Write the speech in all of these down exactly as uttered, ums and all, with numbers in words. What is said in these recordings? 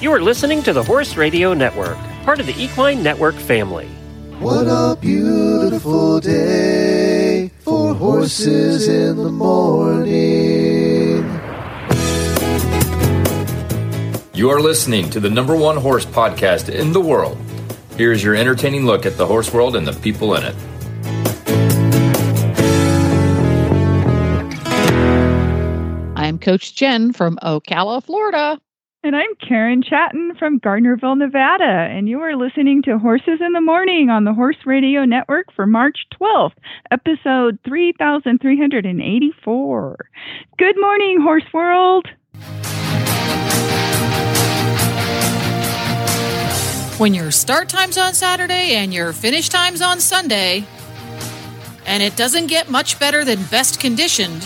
You are listening to the Horse Radio Network, part of the Equine Network family. What a beautiful day for horses in the morning. You are listening to the number one horse podcast in the world. Here's your entertaining look at the horse world and the people in it. I'm Coach Jen from Ocala, Florida. And I'm Karen Chatton from Gardnerville, Nevada, and you are listening to Horses in the Morning on the Horse Radio Network for March twelfth, episode three thousand three hundred eighty-four. Good morning, Horse World. When your start time's on Saturday and your finish time's on Sunday, and it doesn't get much better than best conditioned,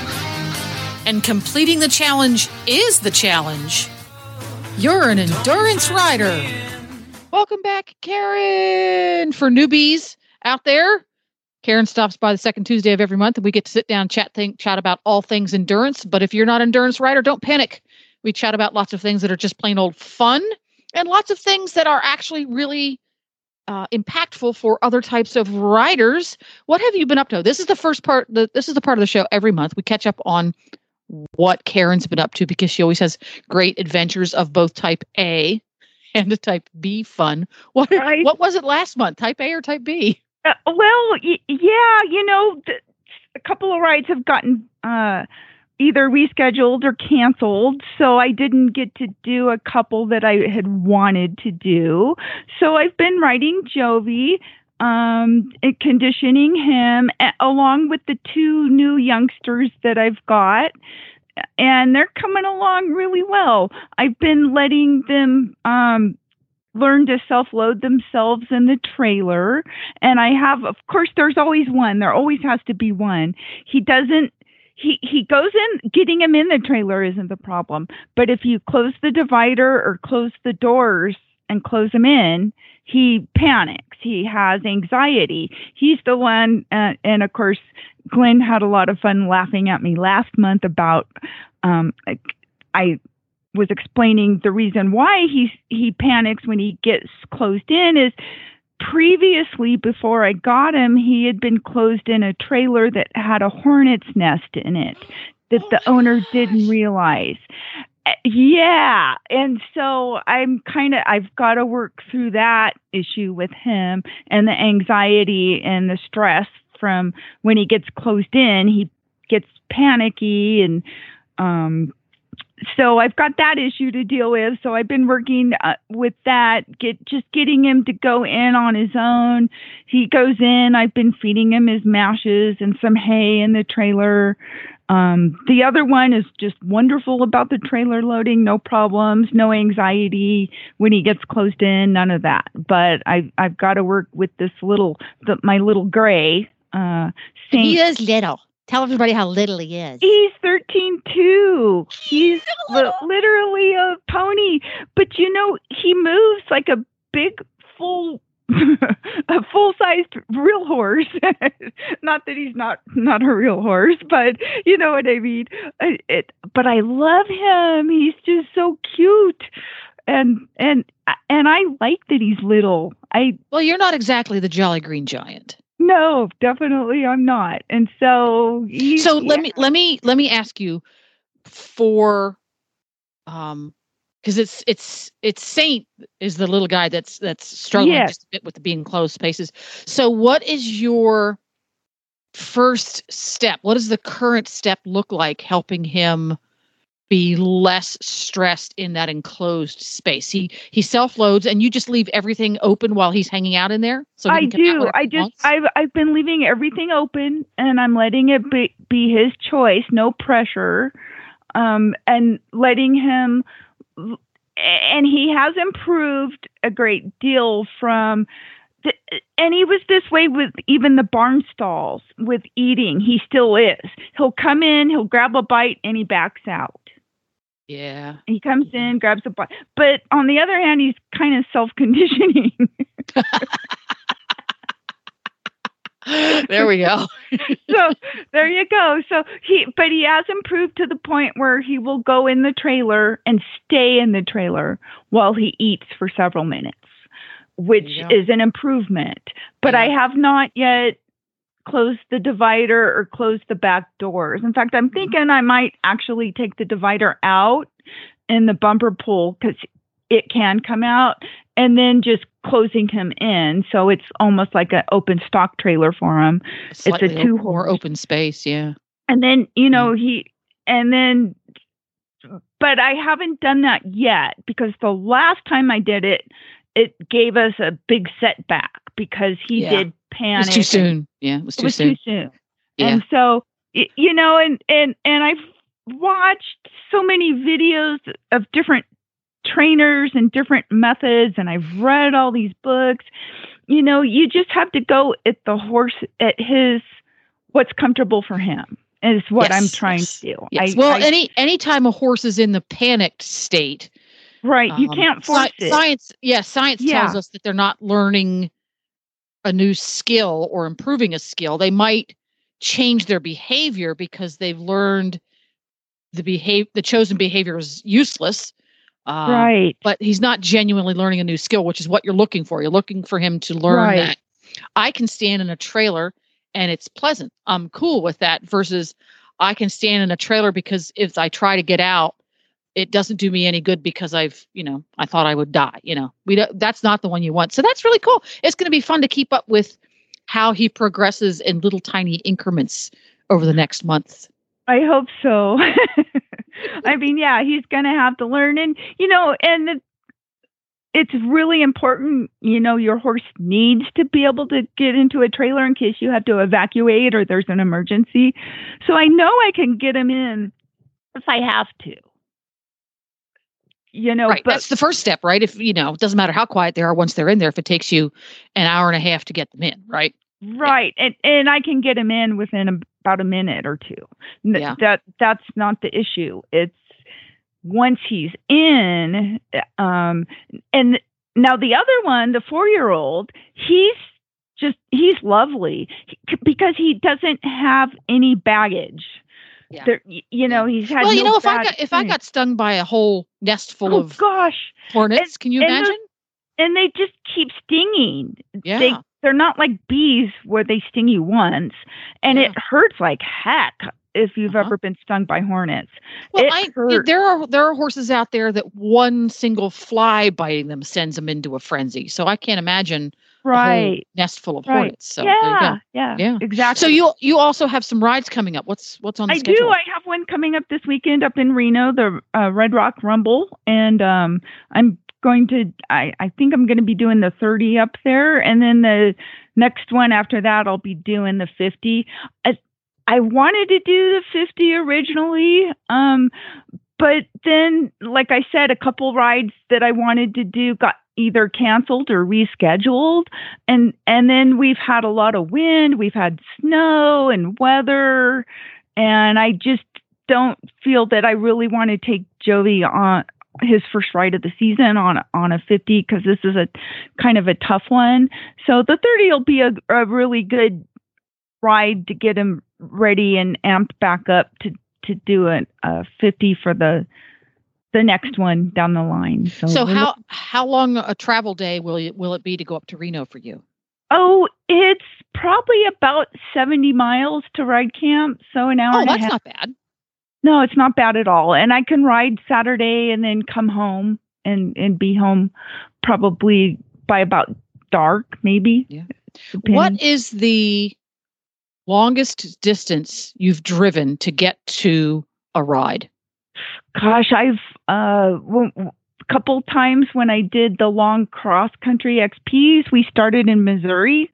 and completing the challenge is the challenge, you're an endurance rider. Welcome back, Karen. For newbies out there, Karen stops by the second Tuesday of every month, and we get to sit down, chat, think, chat about all things endurance. But if you're not an endurance rider, don't panic. We chat about lots of things that are just plain old fun, and lots of things that are actually really uh, impactful for other types of riders. What have you been up to? This is the first part. The, this is the part of the show every month. We catch up on what Karen's been up to, because she always has great adventures of both type A and a type B fun. What right. What was it last month? Type A or type B? Uh, well, y- yeah, you know, th- a couple of rides have gotten uh, either rescheduled or canceled, so I didn't get to do a couple that I had wanted to do. So I've been riding Jovi, um, and conditioning him a- along with the two new youngsters that I've got, and they're coming along really well. I've been letting them um, learn to self-load themselves in the trailer, and I have, of course, there's always one. There always has to be one. He doesn't, he, he goes in, getting him in the trailer isn't the problem, but if you close the divider or close the doors and close him in, he panics. He has anxiety. He's the one, uh, and of course, Glenn had a lot of fun laughing at me last month about, um, I was explaining the reason why he he panics when he gets closed in is previously, before I got him, he had been closed in a trailer that had a hornet's nest in it that the owner didn't realize. Yeah. And so I'm kind of, I've got to work through that issue with him and the anxiety and the stress from when he gets closed in, he gets panicky. And um, so I've got that issue to deal with. So I've been working uh, with that, get just getting him to go in on his own. He goes in, I've been feeding him his mashes and some hay in the trailer. Um, the other one is just wonderful about the trailer loading, no problems, no anxiety when he gets closed in, none of that. But I, I've got to work with this little, the, my little gray. Uh, Saint. He is little. Tell everybody how little he is. He's thirteen too. He's li- literally a pony, but you know, he moves like a big, full. a full-sized real horse. Not that he's not not a real horse, but you know what I mean. I, it, but I love him. He's just so cute, and and and I like that he's little. I well, you're not exactly the Jolly Green Giant. No, definitely I'm not. And so he's, so let yeah. me let me let me ask you for um. Because it's it's it's Saint is the little guy that's that's struggling yes. just a bit with the being closed spaces. So what is your first step? What does the current step look like helping him be less stressed in that enclosed space? He he self loads, and you just leave everything open while he's hanging out in there. So I do. I just I've I've been leaving everything open, and I'm letting it be, be his choice, no pressure, um, and letting him. And he has improved a great deal from, the, and he was this way with even the barn stalls with eating. He still is. He'll come in, he'll grab a bite, and he backs out. Yeah. He comes in, grabs a bite. But on the other hand, he's kind of self-conditioning. There we go. So there you go. So he, but he has improved to the point where he will go in the trailer and stay in the trailer while he eats for several minutes, which is an improvement. But yeah. I have not yet closed the divider or closed the back doors. In fact, I'm thinking I might actually take the divider out in the bumper pull because it can come out, and then just closing him in. So it's almost like an open stock trailer for him. Slightly it's a two open, more open space. Yeah. And then, you know, he, and then, but I haven't done that yet because the last time I did it, it gave us a big setback because he yeah. did panic. It was too soon. Yeah. It was too it was soon. Too soon. Yeah. And so, you know, and, and, and I've watched so many videos of different trainers and different methods, and I've read all these books. You know, you just have to go at the horse at his what's comfortable for him is what yes, I'm trying yes, to do. Yes. I, well, I, any anytime a horse is in the panicked state, right? You um, can't force sci- it. Science, yeah, science yeah. tells us that they're not learning a new skill or improving a skill. They might change their behavior because they've learned the behave the chosen behavior is useless. Uh, right. But he's not genuinely learning a new skill, which is what you're looking for. You're looking for him to learn right. that I can stand in a trailer and it's pleasant. I'm cool with that versus I can stand in a trailer because if I try to get out, it doesn't do me any good because I've, you know, I thought I would die. You know, we don't, that's not the one you want. So that's really cool. It's going to be fun to keep up with how he progresses in little tiny increments over the next month. I hope so. I mean, yeah, he's going to have to learn. And, you know, and the, it's really important, you know, your horse needs to be able to get into a trailer in case you have to evacuate or there's an emergency. So I know I can get him in if I have to. You know, right. But, that's the first step, right? If, you know, it doesn't matter how quiet they are once they're in there, if it takes you an hour and a half to get them in, right? Right. Yeah. And and I can get him in within a, about a minute or two. Yeah. That that's not the issue. It's once he's in, um, and now the other one, the four-year-old, he's just, he's lovely because he doesn't have any baggage. Yeah. There, you know, he's had well, you no know, if I bad got if I got stung by a whole nest full oh, of gosh hornets, and, can you and imagine? And they just keep stinging. Yeah. They, they're not like bees where they sting you once, and yeah. it hurts like heck if you've uh-huh. ever been stung by hornets. Well, it I, hurts. there are there are horses out there that one single fly biting them sends them into a frenzy. So I can't imagine right. a whole nest full of right. hornets. So yeah, there you go. yeah, yeah, exactly. So you you also have some rides coming up. What's what's on the I schedule? do. I have one coming up this weekend up in Reno, the uh, Red Rock Rumble, and um, I'm going to. I I think I'm going to be doing the thirty up there, and then the next one after that, I'll be doing the fifty. I, I wanted to do the fifty originally, um, but then, like I said, a couple rides that I wanted to do got either canceled or rescheduled, and and then we've had a lot of wind, we've had snow and weather, and I just don't feel that I really want to take Jovi on his first ride of the season on on a fifty because this is a kind of a tough one. So the thirty will be a, a really good ride to get him ready and amped back up to to do a, a fifty for the the next one down the line. So, so how how long a travel day will it will it be to go up to Reno for you? Oh, it's probably about seventy miles to ride camp. So an hour. Oh, and that's a half. not bad. No, it's not bad at all. And I can ride Saturday and then come home and, and be home probably by about dark, maybe. Yeah. Depending. What is the longest distance you've driven to get to a ride? Gosh, I've uh, w- w- a couple times when I did the long cross country X Ps, we started in Missouri.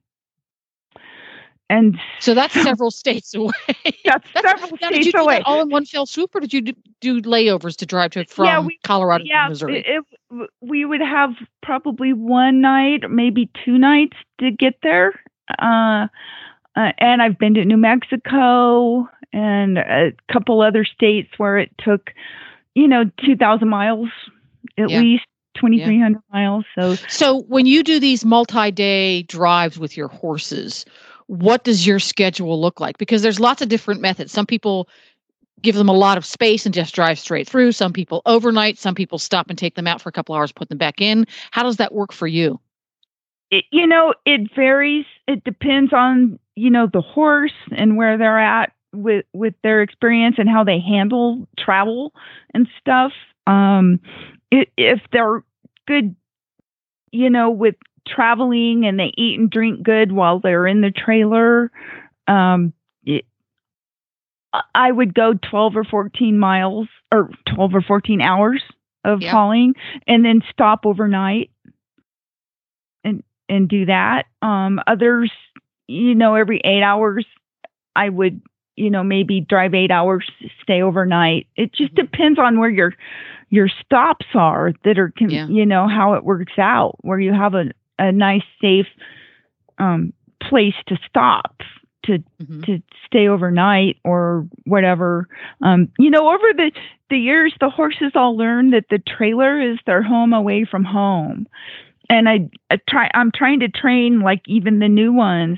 And so that's several states away. That's, that's several now, states did you do away. that all in one fell swoop, or did you do, do layovers to drive to from yeah, we, Colorado yeah, to Missouri? It, it, we would have probably one night, maybe two nights to get there. Uh, uh, and I've been to New Mexico and a couple other states where it took, you know, two thousand miles at yeah. least. twenty-three hundred yeah. miles. So, so when you do these multi-day drives with your horses, what does your schedule look like? Because there's lots of different methods. Some people give them a lot of space and just drive straight through. Some people overnight. Some people stop and take them out for a couple hours, put them back in. How does that work for you? It, you know, it varies. It depends on, you know, the horse and where they're at with, with their experience and how they handle travel and stuff. Um, it, if they're good, you know, with traveling and they eat and drink good while they're in the trailer, um, it, I would go twelve or fourteen miles or twelve or fourteen hours of yep. hauling and then stop overnight and, and do that. Um, others, you know, every eight hours, I would, you know, maybe drive eight hours, stay overnight. It just mm-hmm. depends on where your, your stops are that are, yeah. you know, how it works out, where you have a, a nice, safe, um, place to stop. To mm-hmm. to stay overnight or whatever. Um, you know, over the, the years, the horses all learn that the trailer is their home away from home. And I, I try. I'm trying to train like even the new ones.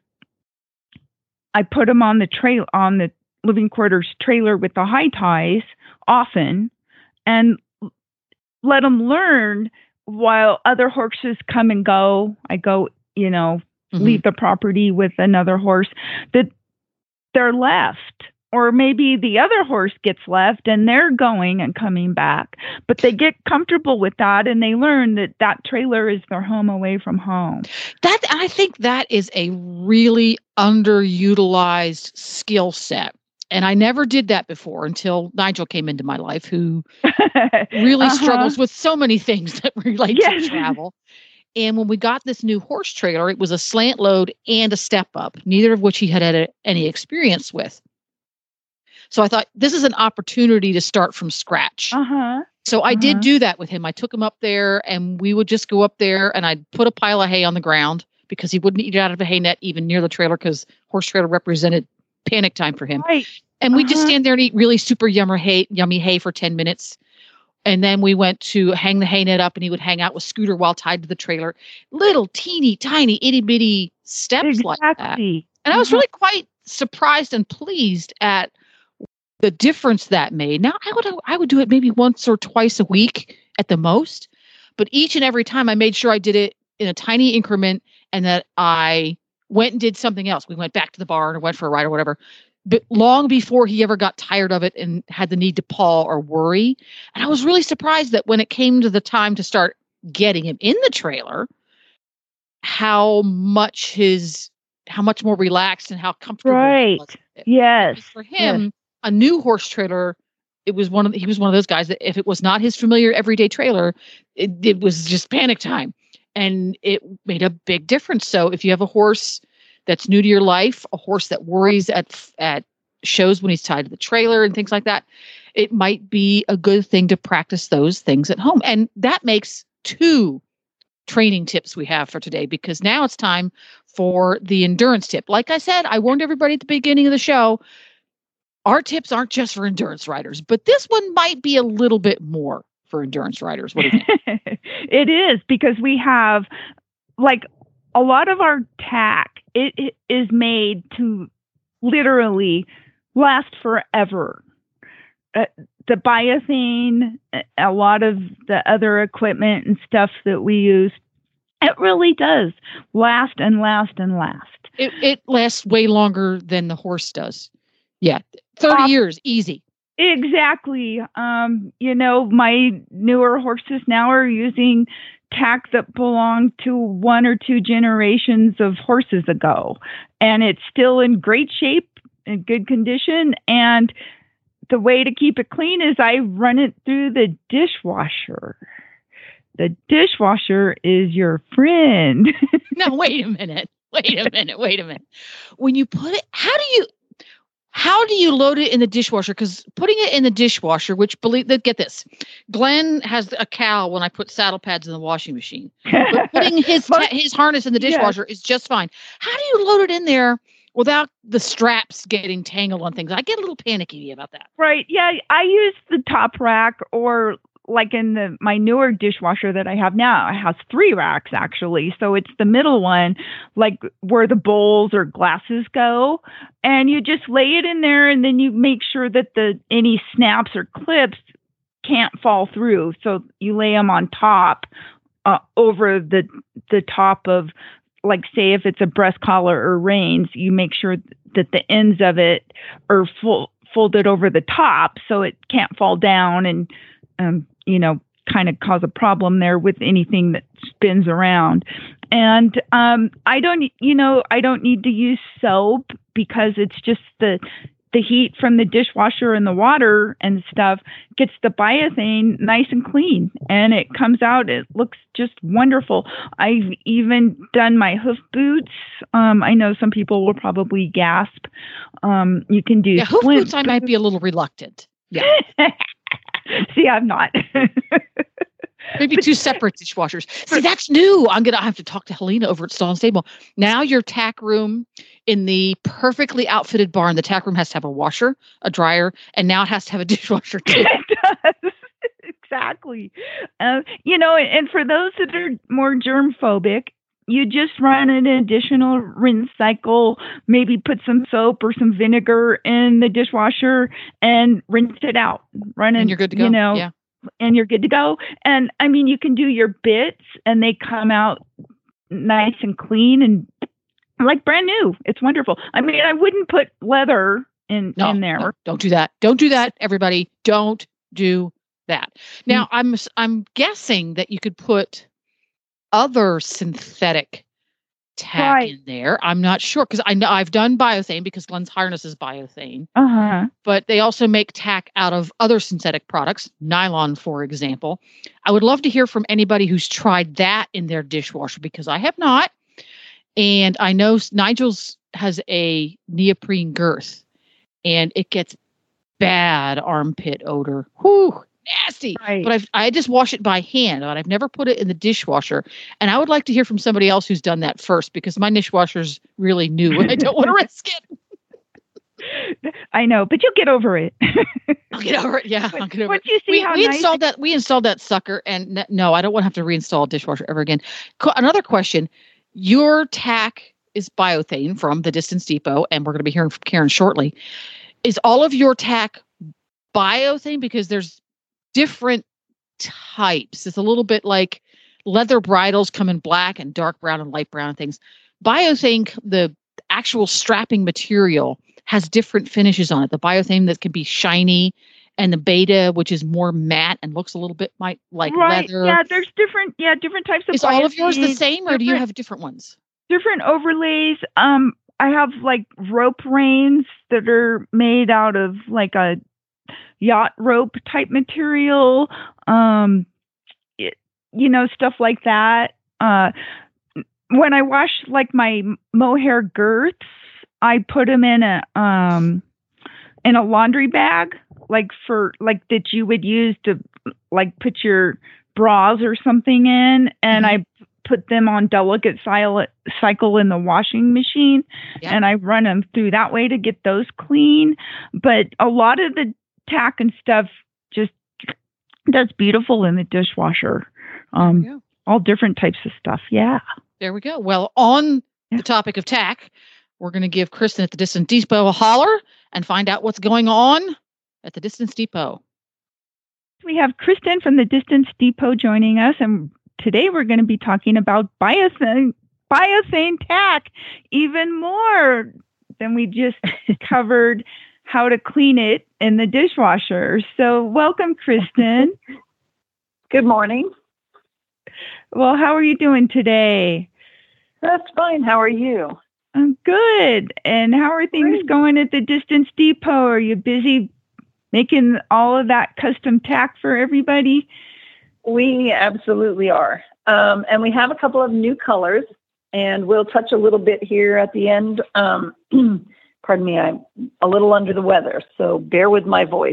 I put them on the trail on the living quarters trailer with the high ties often, and let them learn while other horses come and go. I go, you know. Mm-hmm. leave the property with another horse, that they're left. Or maybe the other horse gets left and they're going and coming back. But they get comfortable with that and they learn that that trailer is their home away from home. That I think that is a really underutilized skill set. And I never did that before until Nigel came into my life, who really uh-huh. struggles with so many things that relate yes. to travel. And when we got this new horse trailer, it was a slant load and a step up, neither of which he had had a, any experience with. So I thought, this is an opportunity to start from scratch. Uh-huh. So I uh-huh. did do that with him. I took him up there and we would just go up there and I'd put a pile of hay on the ground because he wouldn't eat out of a hay net even near the trailer because horse trailer represented panic time for him. Right. And we'd uh-huh. just stand there and eat really super yummy hay, yummy hay for ten minutes. And then we went to hang the hay net up and he would hang out with Scooter while tied to the trailer. Little teeny tiny itty bitty steps exactly. like that. And uh-huh. I was really quite surprised and pleased at the difference that made. Now I would I would do it maybe once or twice a week at the most, but each and every time I made sure I did it in a tiny increment and that I went and did something else. We went back to the barn or went for a ride or whatever. But long before he ever got tired of it and had the need to paw or worry. And I was really surprised that when it came to the time to start getting him in the trailer, how much his, how much more relaxed and how comfortable right. he was. Yes. Because for him, yes. a new horse trailer, it was one of the, he was one of those guys that if it was not his familiar everyday trailer, it, it was just panic time. And it made a big difference. So if you have a horse that's new to your life, a horse that worries at at shows when he's tied to the trailer and things like that, it might be a good thing to practice those things at home. And that makes two training tips we have for today, because now it's time for the endurance tip. Like I said, I warned everybody at the beginning of the show, our tips aren't just for endurance riders, but this one might be a little bit more for endurance riders. What do you think? It is, because we have like a lot of our tack, it, it is made to literally last forever. Uh, the biothane, a lot of the other equipment and stuff that we use, it really does last and last and last. It, it lasts way longer than the horse does. Yeah. thirty uh, years, easy. Exactly. Um, you know, my newer horses now are using tack that belonged to one or two generations of horses ago. And it's still in great shape, in good condition. And the way to keep it clean is I run it through the dishwasher. The dishwasher is your friend. No, wait a minute. Wait a minute. Wait a minute. When you put it, how do you, how do you load it in the dishwasher? Because putting it in the dishwasher, which believe that, get this, Glenn has a cow when I put saddle pads in the washing machine. But putting his ta- his harness in the dishwasher yes. is just fine. How do you load it in there without the straps getting tangled on things? I get a little panicky about that. Right. Yeah. I use the top rack or like in the my newer dishwasher that I have now, it has three racks actually. So it's the middle one, like where the bowls or glasses go, and you just lay it in there, and then you make sure that the any snaps or clips can't fall through. So you lay them on top, uh, over the the top of, like, say if it's a breast collar or reins, you make sure that the ends of it are full, folded over the top so it can't fall down and, um, you know, kind of cause a problem there with anything that spins around. And um, I don't, you know, I don't need to use soap because it's just the the heat from the dishwasher and the water and stuff gets the biothane nice and clean, and it comes out. It looks just wonderful. I've even done my hoof boots. Um, I know some people will probably gasp. Um, you can do yeah, hoof splint boots. I might be a little reluctant. Yeah. See, I'm not. Maybe two separate dishwashers. See, that's new. I'm going to have to talk to Helena over at Stall and Stable. Now your tack room in the perfectly outfitted barn, the tack room has to have a washer, a dryer, and now it has to have a dishwasher too. It does. Exactly. Uh, you know, and for those that are more germ phobic, you just run an additional rinse cycle, maybe put some soap or some vinegar in the dishwasher and rinse it out. Run it, and you're good to go. You know, yeah. And you're good to go. And I mean, you can do your bits and they come out nice and clean and like brand new. It's wonderful. I mean, I wouldn't put leather in, no, in there. No, don't do that. Don't do that, everybody. Don't do that. Now, mm-hmm. I'm I'm guessing that you could put other synthetic tack right. in there. I'm not sure because I know I've done biothane because Glenn's Harness is biothane. Uh-huh. But they also make tack out of other synthetic products, nylon, for example. I would love to hear from anybody who's tried that in their dishwasher because I have not. And I know Nigel's has a neoprene girth and it gets bad armpit odor. Whew. Nasty, right. But I've, I just wash it by hand, but I've never put it in the dishwasher. And I would like to hear from somebody else who's done that first because my dishwasher's really new and I don't want to risk it. I know, but you'll get over it. I'll get over it. Yeah, I'll get over Once it. You see we how we nice installed it- that. We installed that sucker, and n- no, I don't want to have to reinstall a dishwasher ever again. Co- another question: your tack is biothane from the Distance Depot, and we're going to be hearing from Karen shortly. Is all of your tack biothane? Because there's different types. It's a little bit like leather bridles come in black and dark brown and light brown and things. Biothane, the actual strapping material, has different finishes on it. The biothane that can be shiny and the beta, which is more matte and looks a little bit like, like right. leather. Yeah, there's different, yeah, different types of Is all of yours the same or different, do you have different ones? Different overlays. Um, I have like rope reins that are made out of like a yacht rope type material, um, it, you know, stuff like that. Uh, when I wash like my mohair girths, I put them in a um, in a laundry bag, like for like that you would use to like put your bras or something in, and mm-hmm. I put them on delicate cycle in the washing machine, yeah. and I run them through that way to get those clean. But a lot of the tack and stuff just does beautiful in the dishwasher. Um, all different types of stuff. Yeah. There we go. Well, on yeah. the topic of tack, we're going to give Kristen at the Distance Depot a holler and find out what's going on at the Distance Depot. We have Kristen from the Distance Depot joining us, and today we're going to be talking about biothane, biothane tack even more than we just covered how to clean it in the dishwasher. So welcome, Kristen. Good morning. Well, how are you doing today? That's fine. How are you? I'm good. And how are things Great. going at the Distance Depot? Are you busy making all of that custom tack for everybody? We absolutely are. Um, and we have a couple of new colors, and we'll touch a little bit here at the end. Um, Pardon me, I'm a little under the weather, so bear with my voice.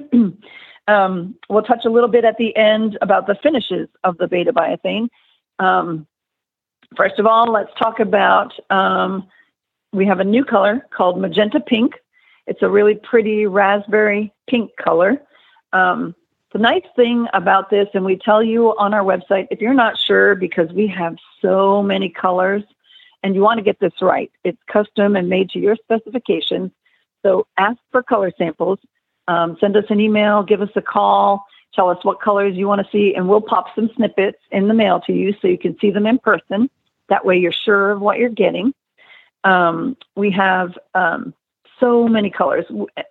um, we'll touch a little bit at the end about the finishes of the beta biothane. Um, first of all, let's talk about, um, we have a new color called Magenta Pink. It's a really pretty raspberry pink color. Um, the nice thing about this, and we tell you on our website, if you're not sure, because we have so many colors and you want to get this right, it's custom and made to your specifications. So ask for color samples, um, send us an email, give us a call, tell us what colors you want to see, and we'll pop some snippets in the mail to you so you can see them in person. That way you're sure of what you're getting. Um, we have um, so many colors.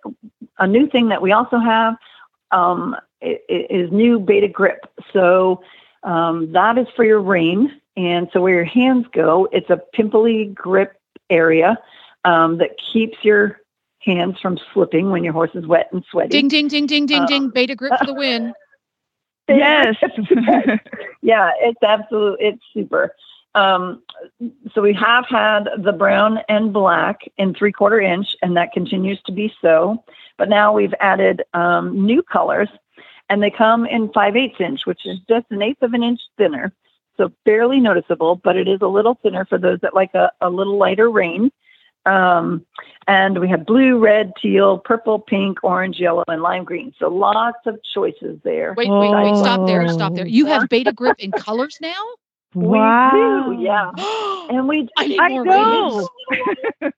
A new thing that we also have um, is new Beta Grip. So um, that is for your rein. And so where your hands go, it's a pimply grip area um, that keeps your hands from slipping when your horse is wet and sweaty. Ding, ding, ding, ding, ding, um, ding. Beta Grip for the win. Yes. Yeah, it's absolute. It's super. Um, so we have had the brown and black in three quarter inch, and that continues to be so. But now we've added um, new colors, and they come in five eighths inch, which is just an eighth of an inch thinner. So barely noticeable, but it is a little thinner for those that like a, a little lighter rein. Um, and we have blue, red, teal, purple, pink, orange, yellow, and lime green. So lots of choices there. Wait, wait, wait. Stop there. Stop there. You have Beta Grip in colors now? Wow. We do, yeah. And we, I need I more know. ratings.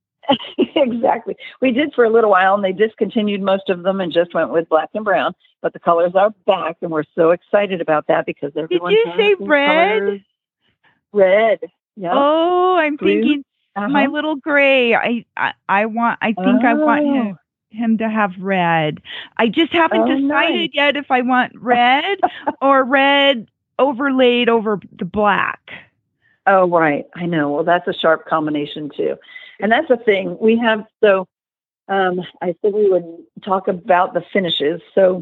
Exactly. We did for a little while, and they discontinued most of them and just went with black and brown. But the colors are back, and we're so excited about that because everyone. Did you has say these red? colors. Red. Yeah. Oh, I'm Blue. thinking Uh-huh. my little gray. I, I, I want. I think I want Oh. him him to have red. I just haven't Oh, decided nice. yet if I want red or red overlaid over the black. Oh, right. I know. Well, that's a sharp combination too. And that's the thing we have. So um, I said we would talk about the finishes. So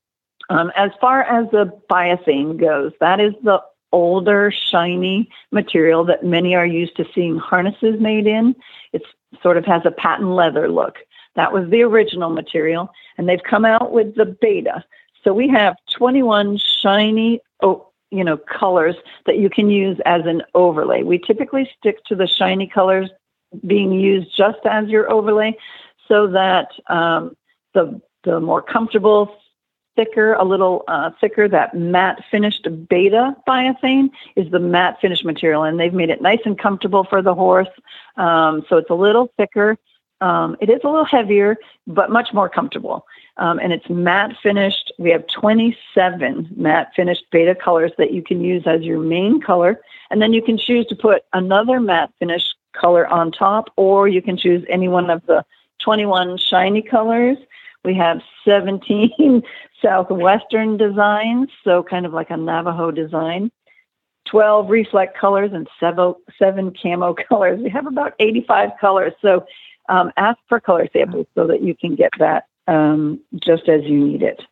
um, as far as the biothane goes, that is the older, shiny material that many are used to seeing harnesses made in. It sort of has a patent leather look. That was the original material. And they've come out with the Beta. So we have twenty-one shiny, oh, you know, colors that you can use as an overlay. We typically stick to the shiny colors being used just as your overlay so that um, the the more comfortable, thicker, a little uh, thicker, that matte finished Beta biothane is the matte finish material. And they've made it nice and comfortable for the horse. Um, so it's a little thicker. Um, it is a little heavier, but much more comfortable. Um, and it's matte finished. We have twenty-seven matte finished Beta colors that you can use as your main color. And then you can choose to put another matte finish color on top, or you can choose any one of the twenty-one shiny colors. We have seventeen Southwestern designs, so kind of like a Navajo design, twelve reflect colors, and seven, seven camo colors. We have about eighty-five colors. So um, ask for color samples so that you can get that um, just as you need it.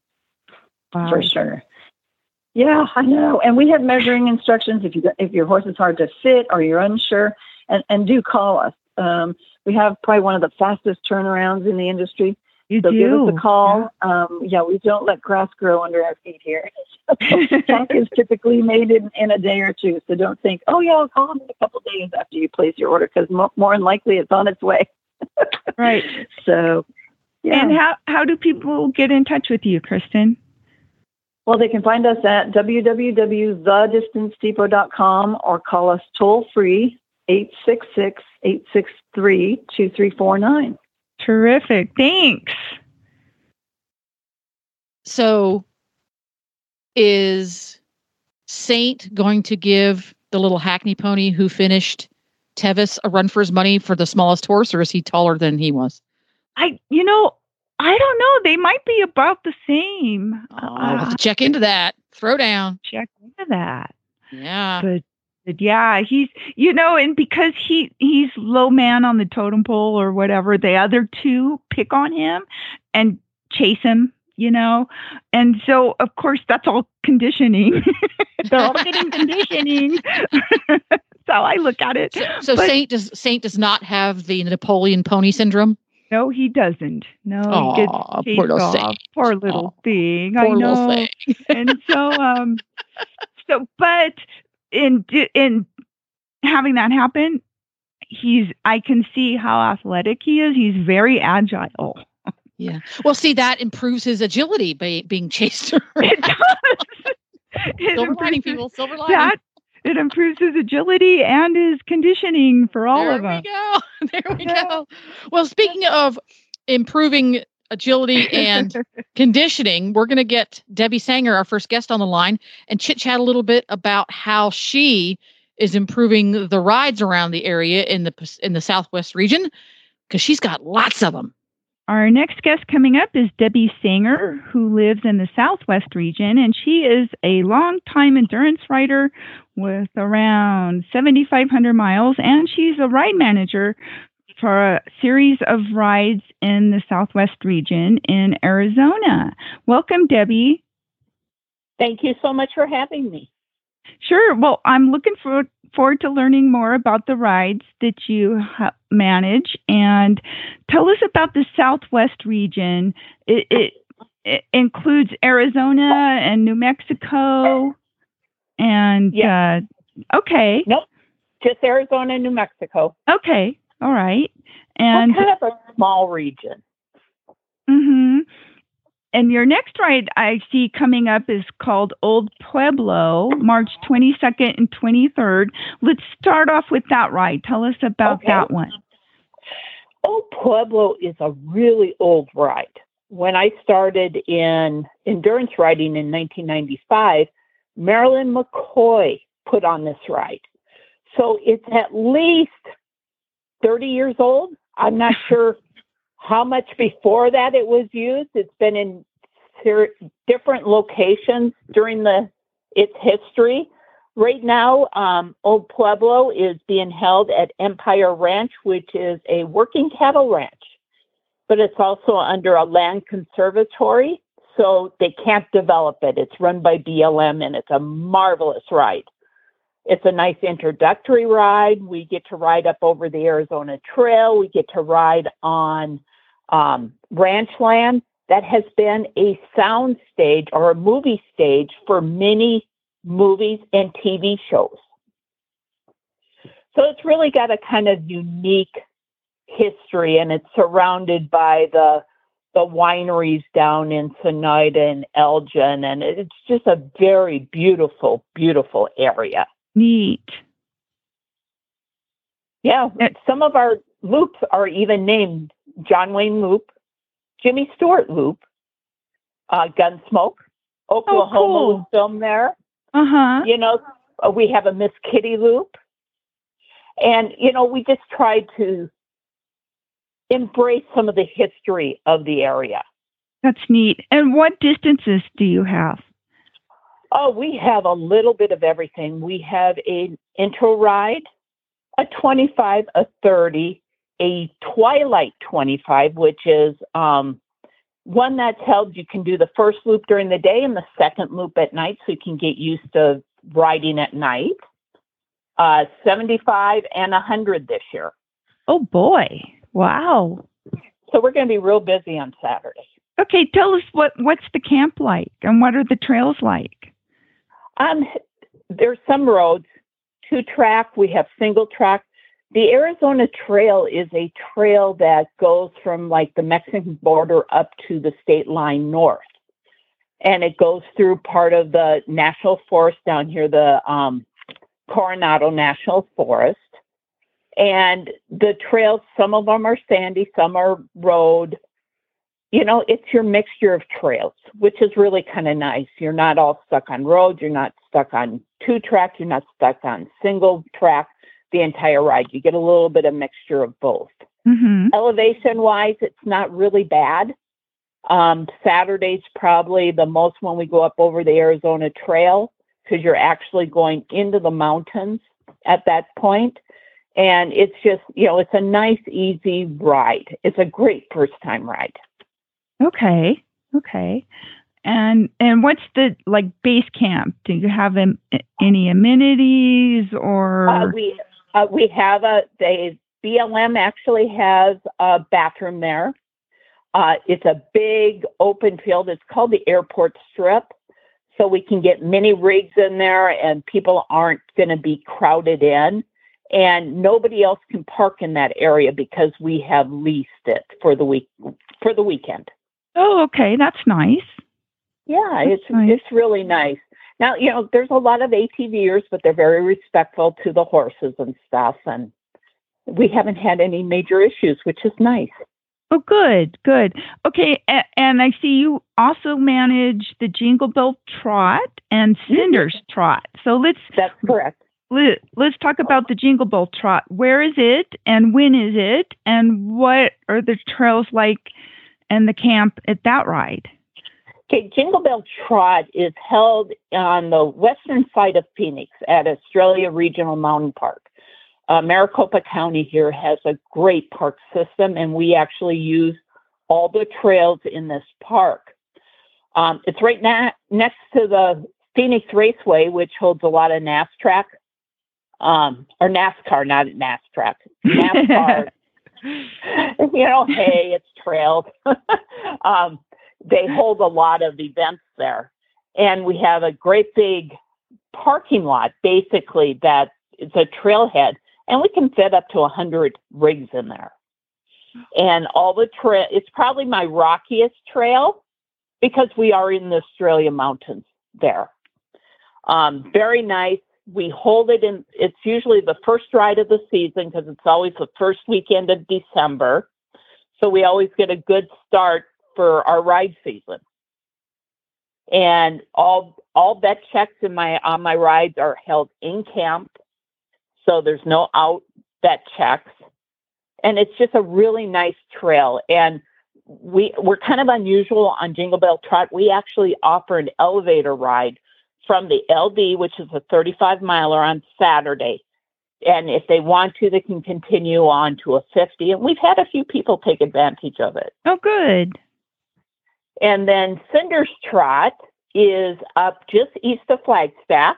Wow. For sure. Yeah, I know. And we have measuring instructions if you if your horse is hard to fit or you're unsure, and, and do call us. Um, we have probably one of the fastest turnarounds in the industry. You so do. give us a call. Yeah. Um, yeah, we don't let grass grow under our feet here. Tack is typically made in, in a day or two. So don't think, oh, yeah, I'll call in a couple days after you place your order, because mo- more than likely it's on its way. Right. So, yeah. And how, how do people get in touch with you, Kristen? Well, they can find us at w w w dot the distance depot dot com or call us toll free eight six six, eight six three, two three four nine. Terrific. Thanks. So is Saint going to give the little hackney pony who finished Tevis a run for his money for the smallest horse, or is he taller than he was? I, you know, I don't know. They might be about the same. Oh, I'll have to check into that. Throw down. Check into that. Yeah. But, but yeah, he's, you know, and because he he's low man on the totem pole or whatever, the other two pick on him and chase him, you know. And so, of course, that's all conditioning. They're all getting conditioning. That's how I look at it. So, so But- Saint does Saint does not have the Napoleon pony syndrome. No, he doesn't. No, Aw, he poor gets little chased thing. off. Poor little Aw, thing. Poor I know. little thing. And so, um, so, but in in having that happen, he's. I can see how athletic he is. He's very agile. Yeah. Well, see, that improves his agility by being chased around. It does. It Silver lining, improves people. Silver lining. that. It improves his agility and his conditioning for all there of us. we go. There we Yeah. go. Well, speaking of improving agility and conditioning, we're going to get Debbie Sanger, our first guest, on the line and chit chat a little bit about how she is improving the rides around the area in the in the Southwest region, because she's got lots of them. Our next guest coming up is Debbie Sanger, who lives in the Southwest region, and she is a longtime endurance rider with around seventy-five hundred miles, and she's a ride manager for a series of rides in the Southwest region in Arizona. Welcome, Debbie. Thank you so much for having me. Sure. Well, I'm looking for, forward to learning more about the rides that you ha- manage, and tell us about the Southwest region. It, it, it includes Arizona and New Mexico, and yeah. uh, okay. Nope, just Arizona and New Mexico. Okay, all right. And We're kind of a small region. Mm-hmm. And your next ride I see coming up is called Old Pueblo, March twenty-second and twenty-third. Let's start off with that ride. Tell us about Okay. that one. Old Pueblo is a really old ride. When I started in endurance riding in nineteen ninety-five, Marilyn McCoy put on this ride. So it's at least thirty years old. I'm not sure how much before that it was used. It's been in ser- different locations during the its history. Right now, um, Old Pueblo is being held at Empire Ranch, which is a working cattle ranch, but it's also under a land conservatory, so they can't develop it. It's run by B L M, and it's a marvelous ride. It's a nice introductory ride. We get to ride up over the Arizona Trail. We get to ride on um, ranch land that has been a sound stage or a movie stage for many movies and T V shows. So it's really got a kind of unique history, and it's surrounded by the the wineries down in Sonoyta and Elgin, and it's just a very beautiful, beautiful area. Neat. Yeah, some of our loops are even named John Wayne Loop, Jimmy Stewart Loop, uh, Gunsmoke, Oklahoma Oh, cool. was filmed there. Uh-huh. You know, uh, we have a Miss Kitty Loop. And, you know, we just try to embrace some of the history of the area. That's neat. And what distances do you have? Oh, we have a little bit of everything. We have an intro ride, a twenty-five, a thirty, a twilight twenty-five, which is um, one that's held. You can do the first loop during the day and the second loop at night, so you can get used to riding at night. Uh, seventy-five and one hundred this year. Oh, boy. Wow. So we're going to be real busy on Saturday. Okay, tell us what, what's the camp like and what are the trails like? Um, there's some roads, two track, we have single track. The Arizona Trail is a trail that goes from like the Mexican border up to the state line north. And it goes through part of the national forest down here, the um, Coronado National Forest. And the trails, some of them are sandy, some are road. You know, it's your mixture of trails, which is really kind of nice. You're not all stuck on roads. You're not stuck on two track. You're not stuck on single track the entire ride. You get a little bit of mixture of both. Mm-hmm. Elevation-wise, it's not really bad. Um, Saturday's probably the most when we go up over the Arizona Trail, because you're actually going into the mountains at that point. And it's just, you know, it's a nice, easy ride. It's a great first-time ride. Okay. Okay. And and what's the like base camp? Do you have um, any amenities or? Uh, we uh, we have a they B L M actually has a bathroom there. Uh, it's a big open field. It's called the Airport Strip, so we can get mini rigs in there, and people aren't going to be crowded in. and nobody else can park in that area because we have leased it for the week for the weekend. Oh, okay, that's nice. Yeah, That's it's nice. it's really nice. Now, you know, there's a lot of ATVers, but they're very respectful to the horses and stuff, and we haven't had any major issues, which is nice. Oh, good, good. Okay, a- and I see you also manage the Jingle Bell Trot and Cinders Trot. So let's That's correct. let, let's talk about the Jingle Bell Trot. Where is it, and when is it, and what are the trails like and the camp at that ride? Okay, Jingle Bell Trot is held on the western side of Phoenix at Australia Regional Mountain Park. Uh, Maricopa County here has a great park system, and we actually use all the trails in this park. Um, it's right na- next to the Phoenix Raceway, which holds a lot of NASTRAC, um, or NASCAR, not NASTRAC, NASCAR. You know, hey, it's trails. um, they hold a lot of events there. And we have a great big parking lot, basically, that it's a trailhead. And we can fit up to one hundred rigs in there. And all the trail, it's probably my rockiest trail because we are in the Australia mountains there. Um, very nice. We hold it in, it's usually the first ride of the season because it's always the first weekend of December. So we always get a good start for our ride season. And all all vet checks in my on my rides are held in camp. So there's no out vet checks. And it's just a really nice trail. And we, we're kind of unusual on Jingle Bell Trot. We actually offer an elevator ride from the L D, which is a thirty-five miler on Saturday. And if they want to, they can continue on to a fifty. And we've had a few people take advantage of it. Oh, good. And then Cinders Trot is up just east of Flagstaff.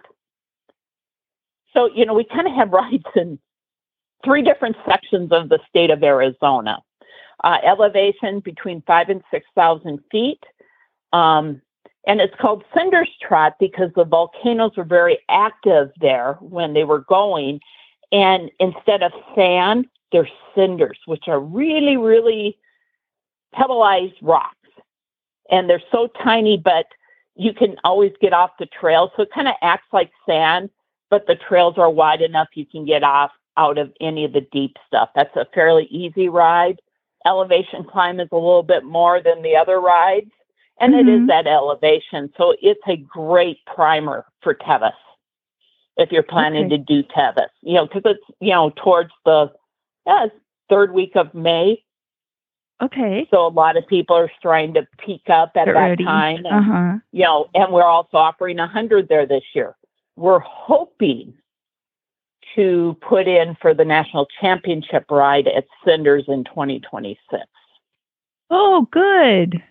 So, you know, we kind of have rides in three different sections of the state of Arizona. Uh, elevation between five and six thousand feet. Um, and it's called Cinders Trot because the volcanoes were very active there when they were going. And instead of sand, they're cinders, which are really, really pebbleized rocks. And they're so tiny, but you can always get off the trail. So it kind of acts like sand, but the trails are wide enough you can get off out of any of the deep stuff. That's a fairly easy ride. Elevation climb is a little bit more than the other rides, and mm-hmm. it is that elevation. So it's a great primer for Tevis if you're planning okay. to do Tevis, you know, because it's, you know, towards the yeah, third week of May. Okay. So a lot of people are trying to peak up at Get that ready. time. And, uh-huh. you know, and we're also offering one hundred there this year. We're hoping to put in for the national championship ride at Cinders in twenty twenty-six. Oh, good.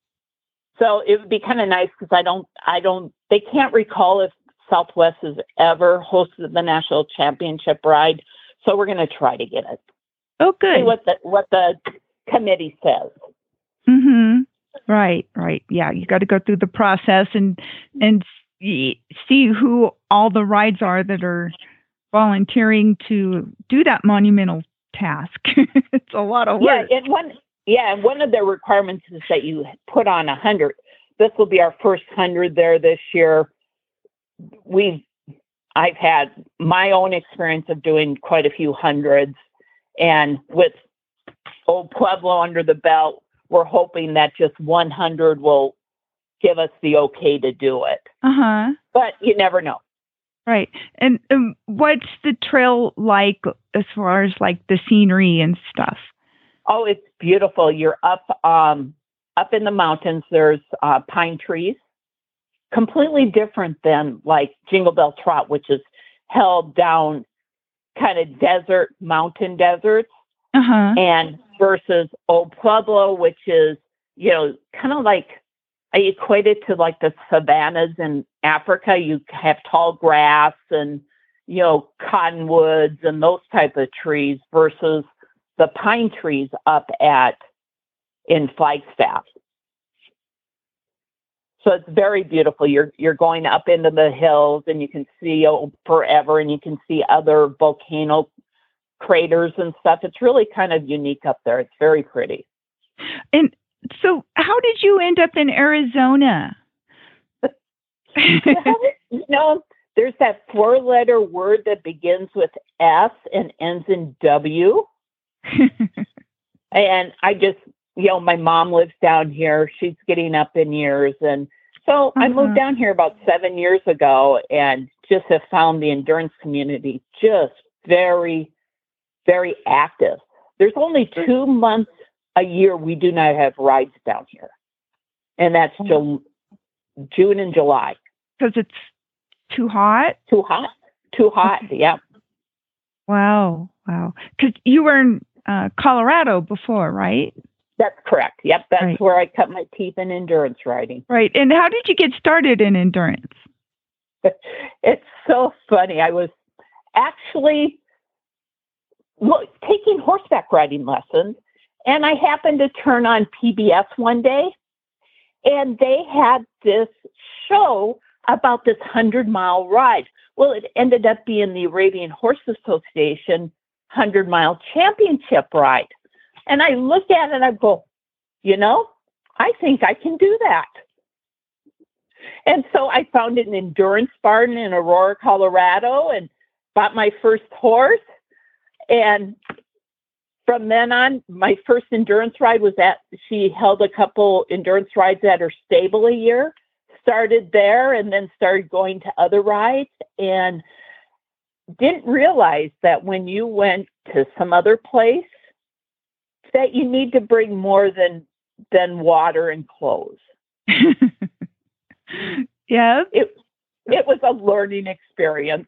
So it would be kind of nice because I don't, I don't, they can't recall if Southwest has ever hosted the national championship ride. So we're going to try to get it. Oh, good. See what the, what the committee says. Mm-hmm. Right, right. Yeah, you got to go through the process and and see who all the rides are that are volunteering to do that monumental task. It's a lot of work. Yeah, and one yeah, and one of the requirements is that you put on a hundred. This will be our first hundred there this year. We've I've had my own experience of doing quite a few hundreds, and with Old Pueblo under the belt, we're hoping that just one hundred will give us the okay to do it. Uh-huh. But you never know. Right. And um, what's the trail like as far as like the scenery and stuff? Oh, it's beautiful. You're up um, up in the mountains. There's uh, pine trees. Completely different than like Jingle Bell Trot, which is held down kind of desert, mountain deserts. Uh-huh. And versus Old Pueblo, which is, you know, kind of like, I equate it to like the savannas in Africa. You have tall grass and, you know, cottonwoods and those type of trees versus the pine trees up at, in Flagstaff. So it's very beautiful. You're you're going up into the hills, and you can see oh, forever, and you can see other volcano craters and stuff. It's really kind of unique up there. It's very pretty. And so, how did you end up in Arizona? You know, there's that four-letter word that begins with S and ends in W. And I just, you know, my mom lives down here. She's getting up in years. And so uh-huh. I moved down here about seven years ago and just have found the endurance community just very, very active. There's only two months a year we do not have rides down here. And that's Ju- June and July. Because it's too hot? Too hot. Too hot, yeah. Wow, wow. Because you were in uh, Colorado before, right? That's correct. Yep, that's right. where I cut my teeth in endurance riding. Right. And how did you get started in endurance? It's so funny. I was actually look, taking horseback riding lessons, and I happened to turn on P B S one day, and they had this show about this hundred-mile ride. Well, it ended up being the Arabian Horse Association hundred-mile championship ride. And I looked at it and I go, you know, I think I can do that. And so I found an endurance barn in Aurora, Colorado, and bought my first horse. And from then on, my first endurance ride was at, she held a couple endurance rides at her stable a year. Started there and then started going to other rides, and didn't realize that when you went to some other place that you need to bring more than than water and clothes. Yeah. It it was a learning experience.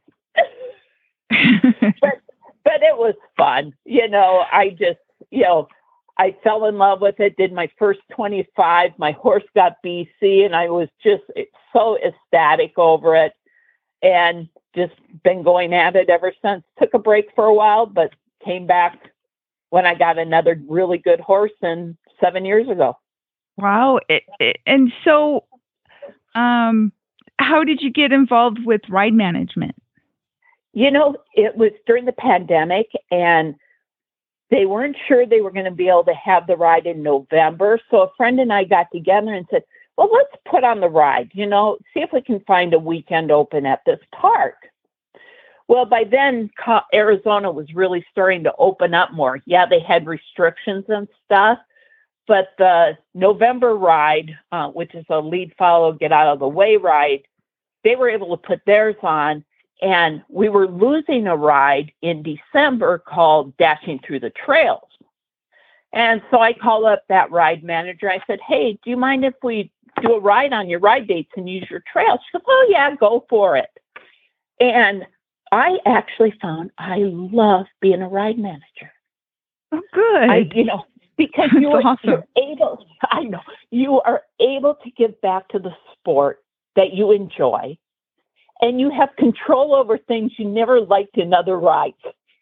but but it was fun. You know, I just, you know, I fell in love with it, did my first twenty-five. My horse got B C, and I was just so ecstatic over it, and just been going at it ever since. Took a break for a while, but came back when I got another really good horse and seven years ago. Wow. It, it, and so um, how did you get involved with ride management? You know, it was during the pandemic, and they weren't sure they were going to be able to have the ride in November. So a friend and I got together and said, well, let's put on the ride, you know, see if we can find a weekend open at this park. Well, by then, Arizona was really starting to open up more. Yeah, they had restrictions and stuff, but the November ride, uh, which is a lead, follow, get out of the way ride, they were able to put theirs on. And we were losing a ride in December called Dashing Through the Trails. And so I called up that ride manager. I said, hey, do you mind if we do a ride on your ride dates and use your trails? She goes, oh, yeah, go for it. And I actually found I love being a ride manager. Oh, good. I, you know, because you are, awesome. You're able, I know, you are able to give back to the sport that you enjoy. And you have control over things you never liked in other rides.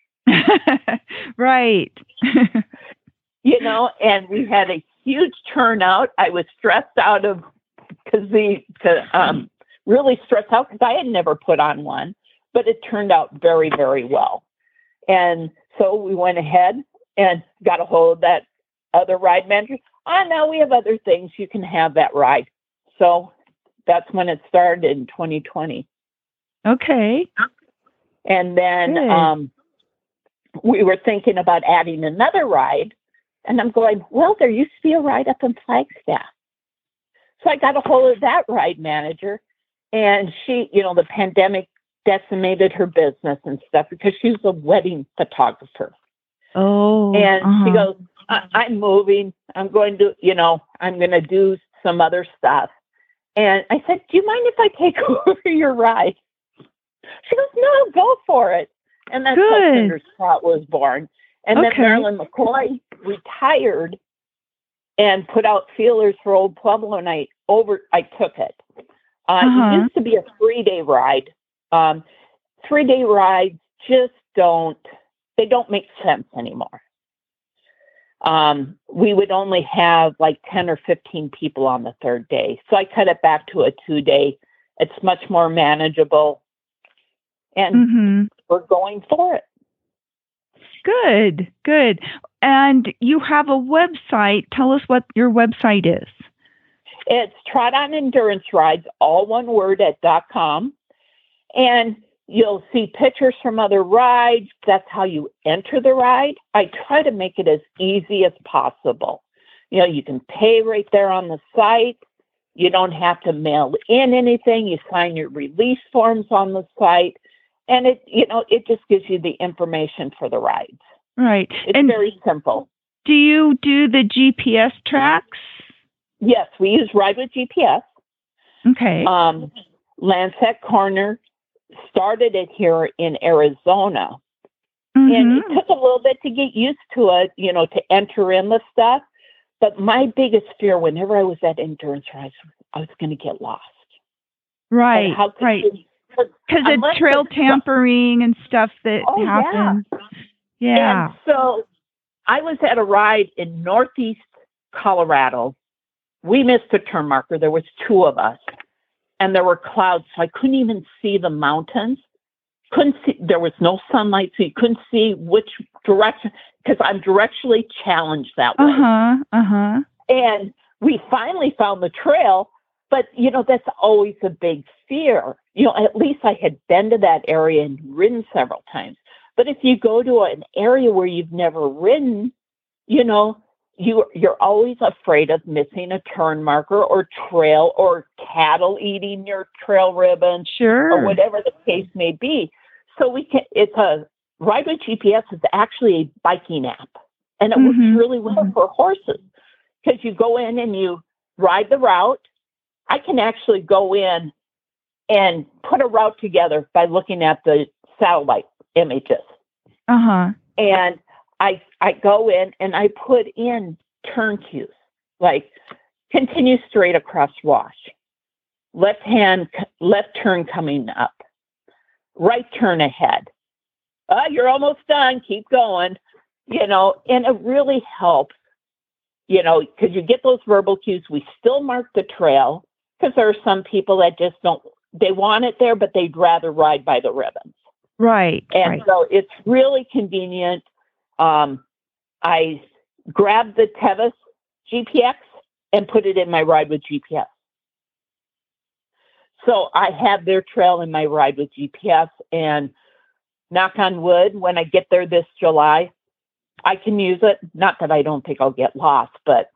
Right. You know, and we had a huge turnout. I was stressed out of, because the, to, um, really stressed out because I had never put on one, but it turned out very, very well. And so we went ahead and got a hold of that other ride manager. Oh, no, we have other things. You can have that ride. So that's when it started in twenty twenty. Okay. And then um, we were thinking about adding another ride. And I'm going, well, there used to be a ride up in Flagstaff. So I got a hold of that ride manager. And she, you know, the pandemic decimated her business and stuff because she was a wedding photographer. Oh. And uh-huh. she goes, I- I'm moving. I'm going to, you know, I'm going to do some other stuff. And I said, do you mind if I take over your ride? She goes, no, go for it. And that's Good. how Cinder's Trot was born. And Okay. then Marilyn McCoy retired and put out feelers for Old Pueblo, and I over I took it. Uh, Uh-huh. It used to be a three-day ride. Um, three-day rides just don't, they don't make sense anymore. um, we would only have like ten or fifteen people on the third day. So I cut it back to a two day. It's much more manageable. And mm-hmm. we're going for it. Good, good. And you have a website. Tell us what your website is. It's Trot On Endurance Rides, all one word, at .com. And you'll see pictures from other rides. That's how you enter the ride. I try to make it as easy as possible. You know, you can pay right there on the site. You don't have to mail in anything. You sign your release forms on the site. And it, you know, it just gives you the information for the rides. Right. It's and very simple. Do you do the G P S tracks? Yes, we use Ride with G P S. Okay. Um, Lancet Corner started it here in Arizona. Mm-hmm. And it took a little bit to get used to it, you know, to enter in the stuff. But my biggest fear whenever I was at endurance rides, I was going to get lost. Right, right. Because it's trail tampering and stuff that oh, happens. Yeah. yeah. And so I was at a ride in Northeast Colorado. We missed a turn marker. There was two of us. And there were clouds, so I couldn't even see the mountains. Couldn't see. There was no sunlight, so you couldn't see which direction, because I'm directionally challenged that way. Uh-huh, uh-huh. And we finally found the trail, but, you know, that's always a big fear. You know, at least I had been to that area and ridden several times. But if you go to an area where you've never ridden, you know, you, you're always afraid of missing a turn marker or trail or cattle eating your trail ribbon, sure, or whatever the case may be. So we can. It's a Ride with G P S is actually a biking app, and it mm-hmm. works really well for horses because you go in and you ride the route. I can actually go in and put a route together by looking at the satellite images. Uh huh. And I I go in and I put in turn cues, like continue straight across wash, left hand, left turn coming up, right turn ahead. Uh, you're almost done. Keep going, you know, and it really helps, you know, because you get those verbal cues. We still mark the trail because there are some people that just don't, they want it there, but they'd rather ride by the ribbons. Right. And right. so it's really convenient. Um, I grabbed the Tevis G P X and put it in my Ride with G P S. So I have their trail in my Ride with G P S, and knock on wood, when I get there this July, I can use it. Not that I don't think I'll get lost, but,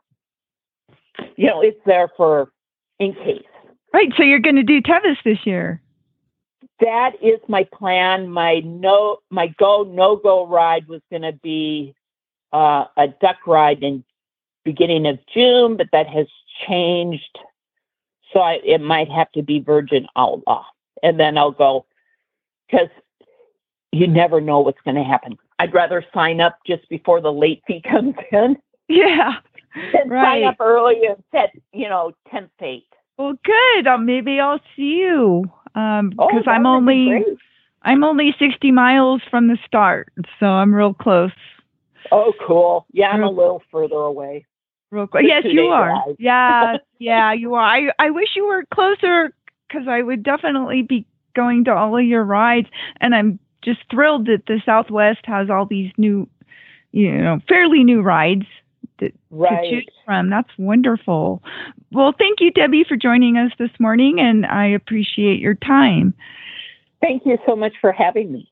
you know, it's there for in case. Right. So you're going to do Tevis this year. That is my plan. My no, my go, no-go ride was going to be uh, a duck ride in beginning of June, but that has changed. So I, it might have to be Virgin Outlaw. And then I'll go, because you never know what's going to happen. I'd rather sign up just before the late fee comes in. Yeah. Than right. sign up early and set, you know, tenth fate. Well, good. Uh, maybe I'll see you. Um, because oh, I'm only be I'm only sixty miles from the start, so I'm real close. Oh, cool. Yeah, I'm real, a little further away. Real close. Yes, you are. Yeah, yeah, you are. I I wish you were closer because I would definitely be going to all of your rides, and I'm just thrilled that the Southwest has all these new, you know, fairly new rides to, right. to choose from. That's wonderful. Well, thank you, Debbie, for joining us this morning, and I appreciate your time. Thank you so much for having me.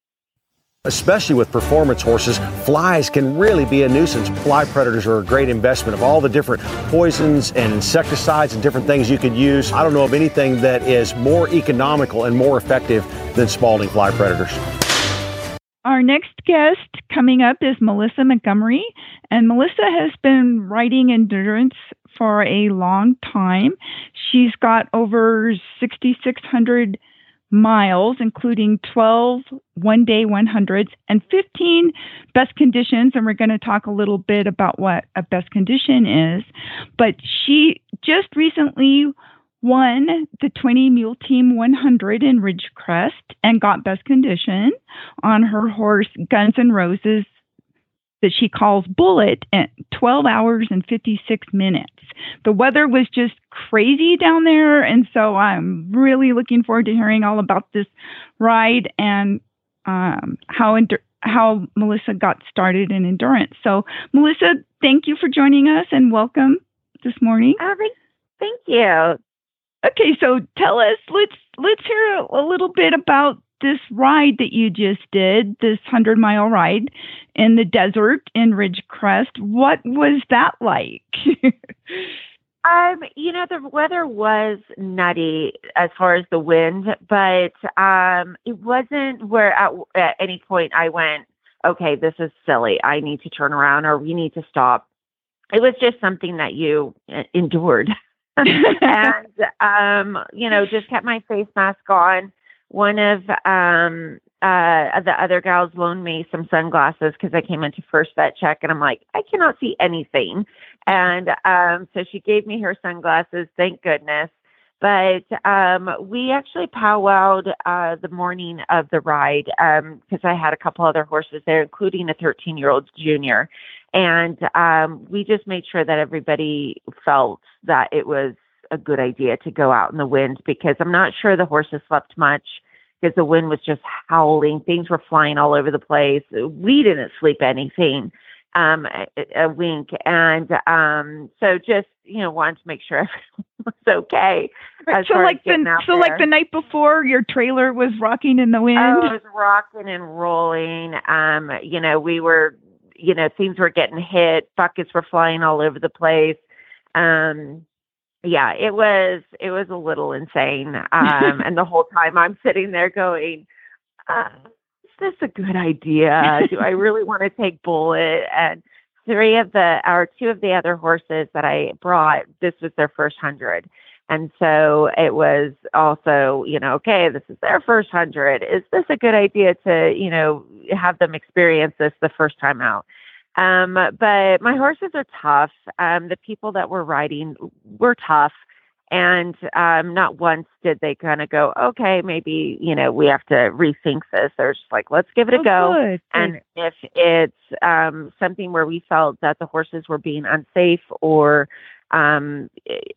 Especially with performance horses, flies can really be a nuisance. Fly predators are a great investment of all the different poisons and insecticides and different things you could use. I don't know of anything that is more economical and more effective than Spalding fly predators. Our next guest coming up is Melissa Montgomery, and Melissa has been riding endurance for a long time. She's got over sixty-six hundred miles, including twelve one-day one hundreds and fifteen best conditions, and we're going to talk a little bit about what a best condition is. But she just recently won the twenty Mule Team one hundred in Ridgecrest and got best condition on her horse Guns N' Roses that she calls Bullet at twelve hours and fifty-six minutes. The weather was just crazy down there, and so I'm really looking forward to hearing all about this ride and um, how endur- how Melissa got started in endurance. So, Melissa, thank you for joining us and welcome this morning. Oh, thank, thank you. Okay, so tell us, let's let's hear a, a little bit about this ride that you just did, this hundred mile ride in the desert in Ridgecrest. What was that like? um, you know, the weather was nutty as far as the wind, but um, it wasn't where at, at any point I went, okay, this is silly. I need to turn around or we need to stop. It was just something that you endured. and, um, you know, just kept my face mask on. One of um, uh, the other gals loaned me some sunglasses because I came into first vet check and I'm like, I cannot see anything. And um, so she gave me her sunglasses, thank goodness. But um, we actually powwowed uh, the morning of the ride because um, I had a couple other horses there, including a thirteen-year-old junior. And um, we just made sure that everybody felt that it was a good idea to go out in the wind because I'm not sure the horses slept much because the wind was just howling. Things were flying all over the place. We didn't sleep anything, um, a, a wink. And um, so just, you know, wanted to make sure everyone was okay. Right, so like the so there. like the night before, your trailer was rocking in the wind? Oh, it was rocking and rolling. Um, you know, we were, you know, things were getting hit. Buckets were flying all over the place. Um, Yeah, it was, it was a little insane. Um, and the whole time I'm sitting there going, uh, is this a good idea? Do I really want to take Bullet? And three of the, or two of the other horses that I brought, this was their first hundred. And so it was also, you know, okay, this is their first hundred. Is this a good idea to, you know, have them experience this the first time out? Um, but my horses are tough. Um, the people that were riding were tough. And um, not once did they kind of go, okay, maybe, you know, we have to rethink this. They're just like, let's give it a oh, go. Good. And if it's um, something where we felt that the horses were being unsafe or um,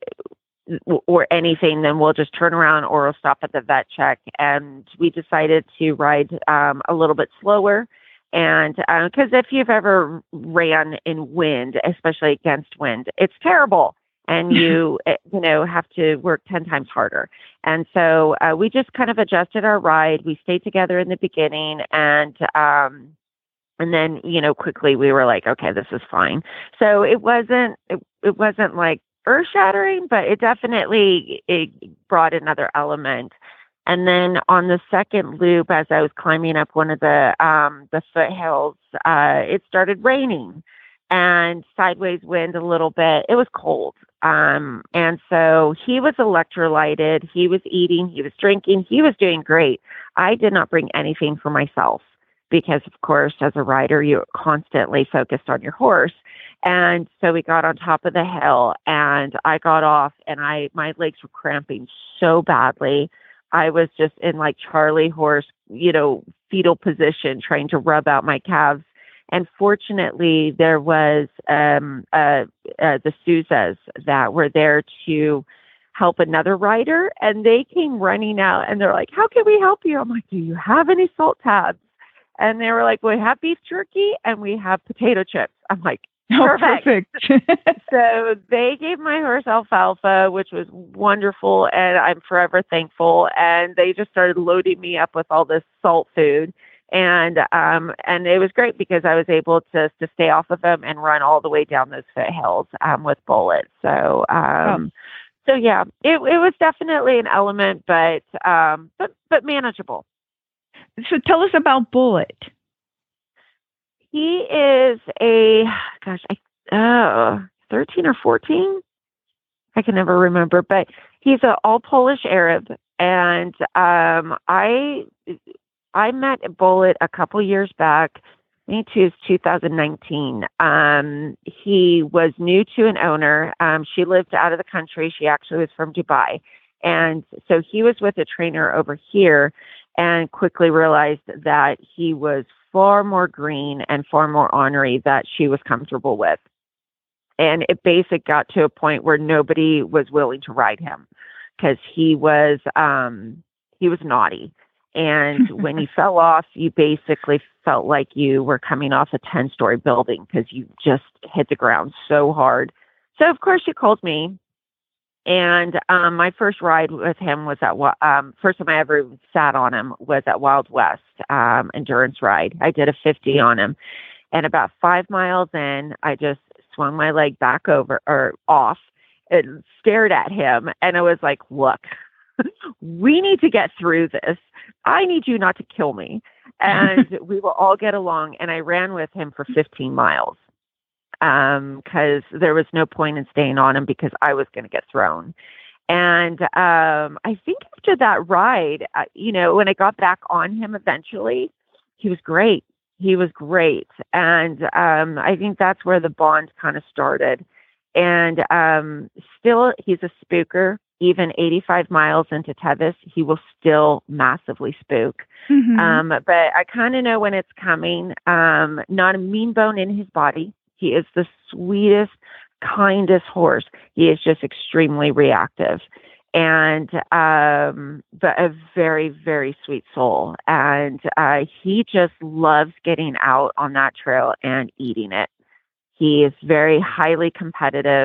or anything, then we'll just turn around or we'll stop at the vet check. And we decided to ride um, a little bit slower. And because uh, if you've ever ran in wind, especially against wind, it's terrible. And you, you know, have to work ten times harder. And so uh, we just kind of adjusted our ride. We stayed together in the beginning. And um, and then, you know, quickly we were like, okay, this is fine. So it wasn't it, it wasn't like earth shattering, but it definitely it brought another element. And then on the second loop, as I was climbing up one of the um, the foothills, uh, it started raining and sideways wind a little bit. It was cold. Um, and so he was electrolyted. He was eating. He was drinking. He was doing great. I did not bring anything for myself because, of course, as a rider, you're constantly focused on your horse. And so we got on top of the hill and I got off and I my legs were cramping so badly. I was just in like Charlie horse, you know, fetal position, trying to rub out my calves. And fortunately, there was um, uh, uh, the Souzas that were there to help another rider. And they came running out and they're like, how can we help you? I'm like, do you have any salt tabs? And they were like, we have beef jerky and we have potato chips. I'm like, perfect. Oh, perfect. So they gave my horse alfalfa, which was wonderful, and I'm forever thankful. And they just started loading me up with all this salt food, and um, and it was great because I was able to to stay off of them and run all the way down those foothills um, with Bullet. So um, oh. so yeah, it it was definitely an element, but um, but but manageable. So tell us about Bullet. He is a, gosh, I, uh, thirteen or fourteen. I can never remember, but he's an all Polish Arab. And um, I I met Bullet a couple years back. I think it was two thousand nineteen. Um, he was new to an owner. Um, she lived out of the country. She actually was from Dubai. And so he was with a trainer over here and quickly realized that he was far more green and far more ornery that she was comfortable with. And it basically got to a point where nobody was willing to ride him because he was um, he was naughty. And when he fell off, you basically felt like you were coming off a ten-story building because you just hit the ground so hard. So, of course, she called me. And um, my first ride with him was at, um, first time I ever sat on him was at Wild West um, endurance ride. I did a fifty on him. And about five miles in, I just swung my leg back over or off and stared at him. And I was like, look, we need to get through this. I need you not to kill me. And we will all get along. And I ran with him for fifteen miles um, because there was no point in staying on him because I was going to get thrown. And um, I think after that ride, uh, you know, when I got back on him eventually, he was great. He was great. And um, I think that's where the bond kind of started. And um, still, he's a spooker. Even eighty-five miles into Tevis, he will still massively spook. Mm-hmm. Um, but I kind of know when it's coming. Um, not a mean bone in his body. He is the sweetest, kindest horse. He is just extremely reactive. And, um, but a very, very sweet soul. And uh, he just loves getting out on that trail and eating it. He is very highly competitive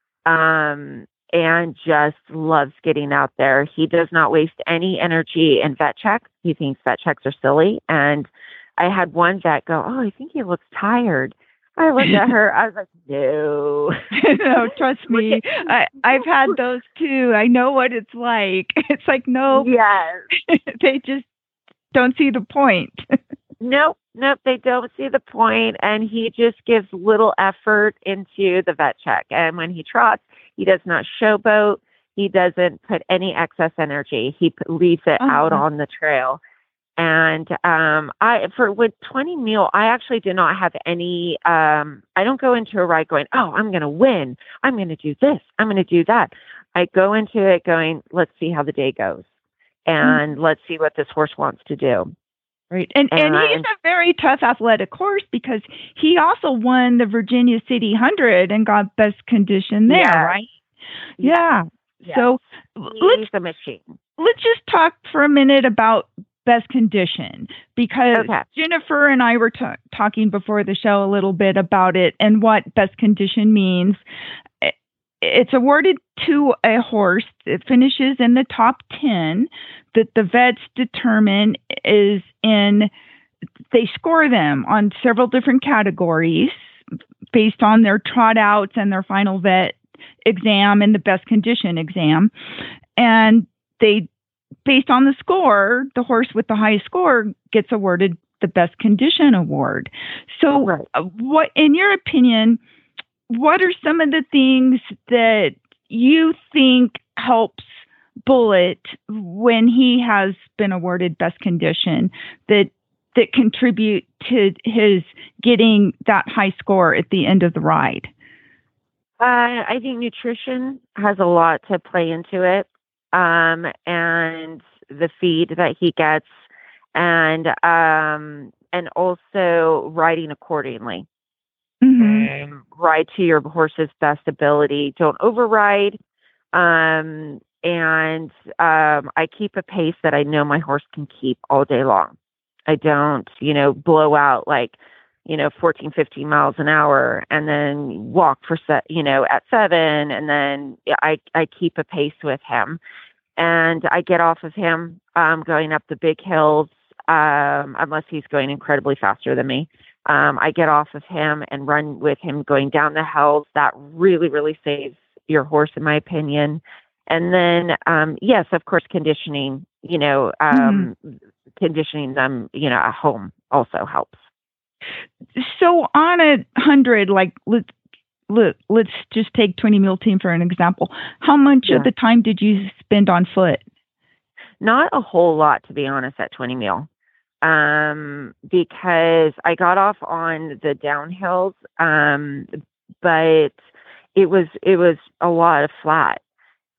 um, and just loves getting out there. He does not waste any energy in vet check. He thinks vet checks are silly. And I had one vet go, oh, I think he looks tired. I looked at her. I was like, no. No, trust me. I, I've had those too. I know what it's like. It's like, no. Yes. They just don't see the point. Nope. Nope. They don't see the point. And he just gives little effort into the vet check. And when he trots, he does not showboat. He doesn't put any excess energy. He p- leaves it uh-huh. out on the trail. And um, I, for with twenty mule, I actually do not have any, um, I don't go into a ride going, oh, I'm going to win. I'm going to do this. I'm going to do that. I go into it going, let's see how the day goes. And mm-hmm. let's see what this horse wants to do. Right. And, and, and he's a very tough athletic horse because he also won the Virginia City one hundred and got best condition there, yeah. right? Yeah. yeah. So he's let's, a machine. Let's just talk for a minute about best condition, because okay. Jennifer and I were t- talking before the show a little bit about it and what best condition means. It's awarded to a horse that finishes in the top ten that the vets determine is in, they score them on several different categories based on their trot outs and their final vet exam and the best condition exam. And they based on the score, the horse with the highest score gets awarded the best condition award. So right. uh, what, in your opinion, what are some of the things that you think helps Bullet when he has been awarded best condition that, that contribute to his getting that high score at the end of the ride? Uh, I think nutrition has a lot to play into it. Um, and the feed that he gets, and um, and also riding accordingly. Mm-hmm. Um, ride to your horse's best ability. Don't override. Um, and um, I keep a pace that I know my horse can keep all day long. I don't, you know, blow out like, you know, fourteen, fifteen miles an hour and then walk for, set, you know, at seven. And then I, I keep a pace with him and I get off of him um, going up the big hills, um, unless he's going incredibly faster than me. Um, I get off of him and run with him going down the hills. That really, really saves your horse, in my opinion. And then, um, yes, of course, conditioning, you know, um, mm-hmm. conditioning them, you know, at home also helps. So on a hundred, like let, let, let's just take twenty Mule Team for an example. How much yeah. of the time did you spend on foot? Not a whole lot, to be honest, at twenty Mule. Um, because I got off on the downhills, um, but it was, it was a lot of flat.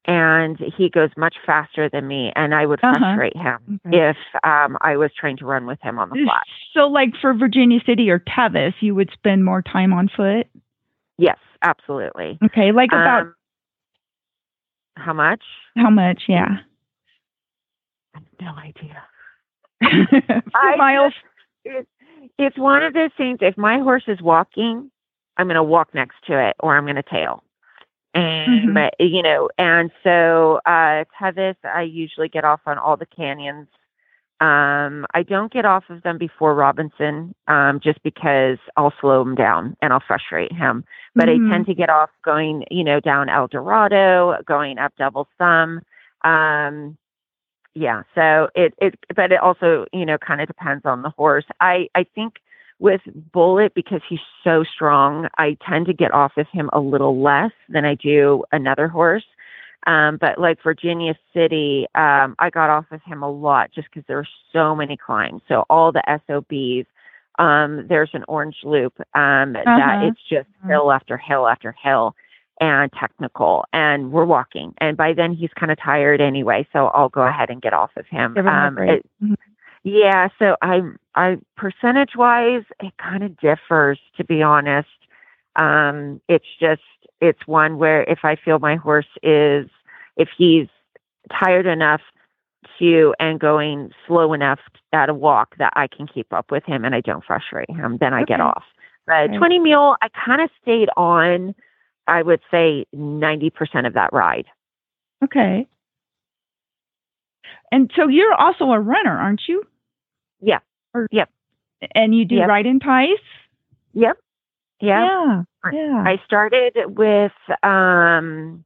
and he goes much faster than me, and I would Uh-huh. frustrate him Okay. if um, I was trying to run with him on the flat. So, like for Virginia City or Tevis, you would spend more time on foot? Yes, absolutely. Okay, like about Um, how much? how much? Yeah. I have no idea. Few I miles. It's, it's one of those things. If my horse is walking, I'm going to walk next to it, or I'm going to tail. And, Mhm. but, you know, and so, uh, Tevis, I usually get off on all the canyons. Um, I don't get off of them before Robinson, um, just because I'll slow him down and I'll frustrate him. But Mhm. I tend to get off going, you know, down El Dorado, going up Devil's Thumb. Um, yeah. So it, it, but it also, you know, kind of depends on the horse. I, I think with Bullet, because he's so strong, I tend to get off of him a little less than I do another horse. Um, but like Virginia City, um, I got off of him a lot just because there were so many climbs. So all the S O Bs, um, there's an orange loop um, that Uh-huh. it's just hill after hill after hill and technical. And we're walking. And by then he's kind of tired anyway. So I'll go ahead and get off of him. Give him a Um, break. it- Mhm. yeah. So I, I percentage wise, it kind of differs, to be honest. Um, it's just, it's one where if I feel my horse is, if he's tired enough to and going slow enough at a walk that I can keep up with him and I don't frustrate him, then I get Okay. off. But Okay. twenty mule, I kind of stayed on, I would say ninety percent of that ride. Okay. And so you're also a runner, aren't you? Yeah. Or- Yep. And you do Yep. ride and ties? Yep. Yeah. Yeah. I- Yeah. I started with, um,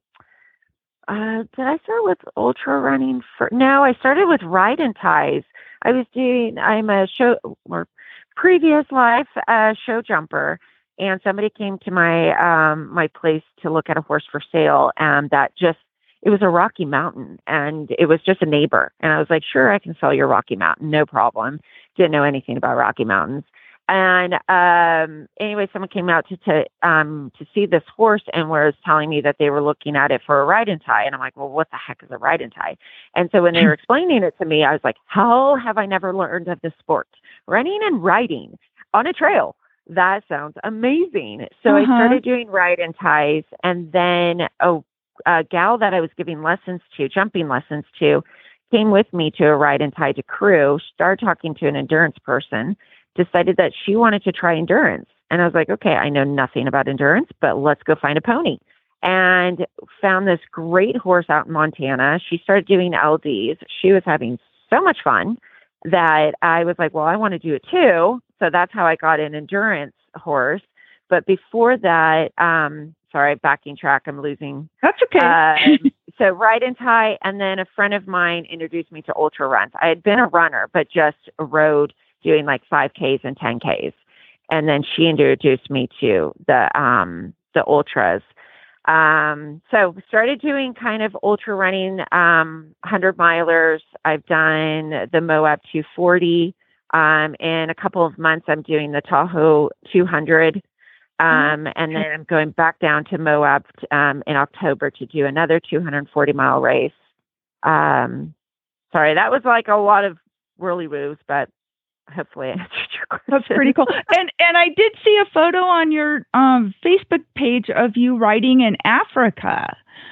uh, did I start with ultra running? For, no, I started with ride and ties. I was doing, I'm a show, or previous life, uh, show jumper. And somebody came to my, um, my place to look at a horse for sale. And that just, it was a Rocky Mountain and it was just a neighbor. And I was like, sure, I can sell your Rocky Mountain. No problem. Didn't know anything about Rocky Mountains. And um, anyway, someone came out to to, um, to see this horse and was telling me that they were looking at it for a ride and tie. And I'm like, well, what the heck is a ride and tie? And so when they were explaining it to me, I was like, how have I never learned of this sport? Running and riding on a trail. That sounds amazing. So Uh-huh. I started doing ride and ties. And then a, a gal that I was giving lessons to, jumping lessons to, came with me to a ride and tie to crew, started talking to an endurance person, decided that she wanted to try endurance. And I was like, okay, I know nothing about endurance, but let's go find a pony. And found this great horse out in Montana. She started doing L Ds. She was having so much fun that I was like, well, I want to do it too. So that's how I got an endurance horse. But before that, um, sorry, backing track, I'm losing. That's okay. Uh, so ride and tie. And then a friend of mine introduced me to ultra runs. I had been a runner, but just rode doing like five Ks and ten Ks. And then she introduced me to the, um, the ultras. Um, so started doing kind of ultra running, um, hundred milers. I've done the Moab two forty. Um, in a couple of months, I'm doing the Tahoe two hundred. Um, and then I'm going back down to Moab, um, in October to do another two hundred forty mile race. Um, sorry, that was like a lot of whirly woos, but hopefully I answered your question. That's pretty cool. And and I did see a photo on your um, Facebook page of you riding in Africa.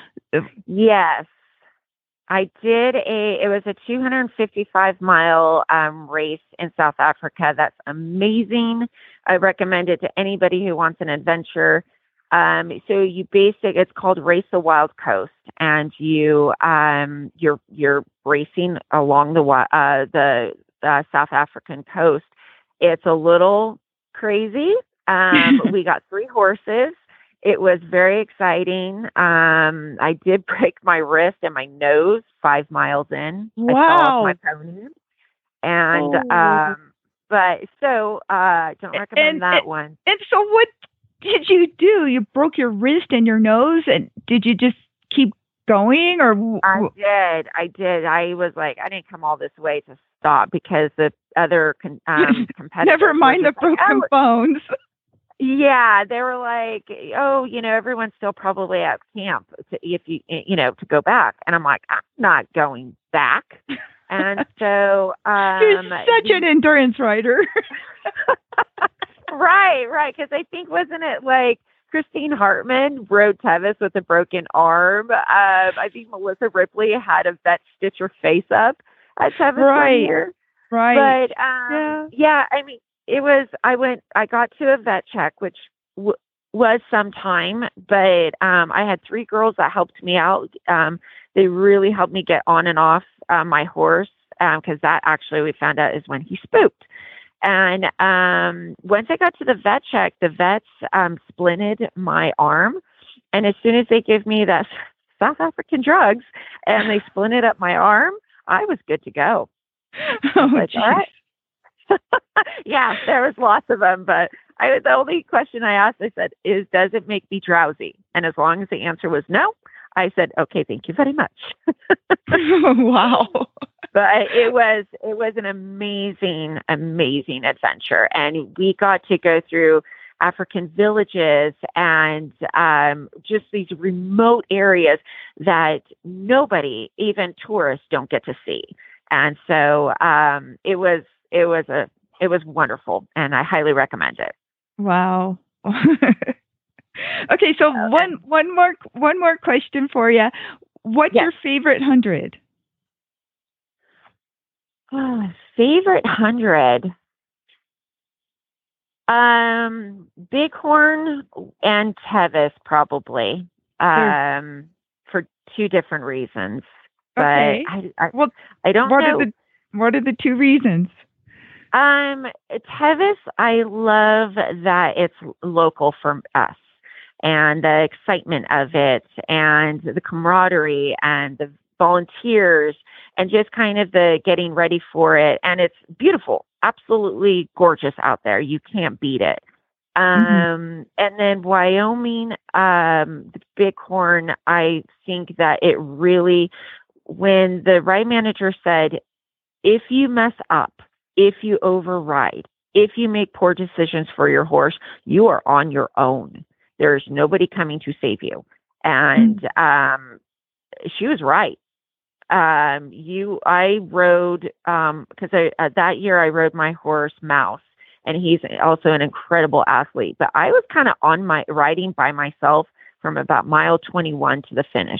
Yes, I did a, it was a two hundred fifty-five mile um, race in South Africa. That's amazing. I recommend it to anybody who wants an adventure. Um, so you basic, it's called Race the Wild Coast, and you, um, you're, you're racing along the, wi- uh, the, uh, South African coast. It's a little crazy. Um, we got three horses. It was very exciting. Um, I did break my wrist and my nose five miles in. I fell Wow. off my pony. And, Oh. um, but so, uh, don't recommend And- that and- one. And so what did you do? You broke your wrist and your nose, and did you just keep going, or w- I w- did. I did. I was like, I didn't come all this way to stop because the other con- um, competitors. never were mind the just like, broken "Oh, bones? Yeah, they were like, oh, you know, everyone's still probably at camp to, if you, you know, to go back. And I'm like, I'm not going back. And so, um, you're such an endurance rider. right, right. Because I think, wasn't it like Christine Hartman rode Tevis with a broken arm? Um, I think Melissa Ripley had a vet stitch her face up at Tevis right. one year. Right. But um, yeah. yeah, I mean, it was, I went, I got to a vet check, which w- was some time, but um, I had three girls that helped me out. Um, they really helped me get on and off uh, my horse, because um, that actually we found out is when he spooked. And um, once I got to the vet check, the vets um, splinted my arm. And as soon as they gave me that South African drugs and they splinted up my arm, I was good to go. Oh, like, all right. Yeah, there was lots of them, but I the only question I asked, I said, is does it make me drowsy? And as long as the answer was no, I said, okay, thank you very much. Wow. But it was it was an amazing, amazing adventure. And we got to go through African villages and um, just these remote areas that nobody, even tourists, don't get to see. And so um, it was it was a it was wonderful, and I highly recommend it. Wow. Okay, so okay. one one more one more question for you. What's yes. your favorite hundred? Oh, favorite hundred. Um, Bighorn and Tevis, probably. Sure. Um, for two different reasons. But okay. I, I, well, I don't what know. Are the, what are the two reasons? Um, Tevis, I love that it's local for us, and the excitement of it, and the camaraderie, and the volunteers, and just kind of the getting ready for it. And it's beautiful, absolutely gorgeous out there. You can't beat it. Um, mm-hmm. And then Wyoming, um, the Bighorn, I think that it really, when the ride manager said, if you mess up, if you override, if you make poor decisions for your horse, you are on your own. There's nobody coming to save you. And um, she was right. Um, you, I rode, um, because I, uh, that year I rode my horse Mouse, and he's also an incredible athlete. But I was kind of on my riding by myself from about mile twenty-one to the finish.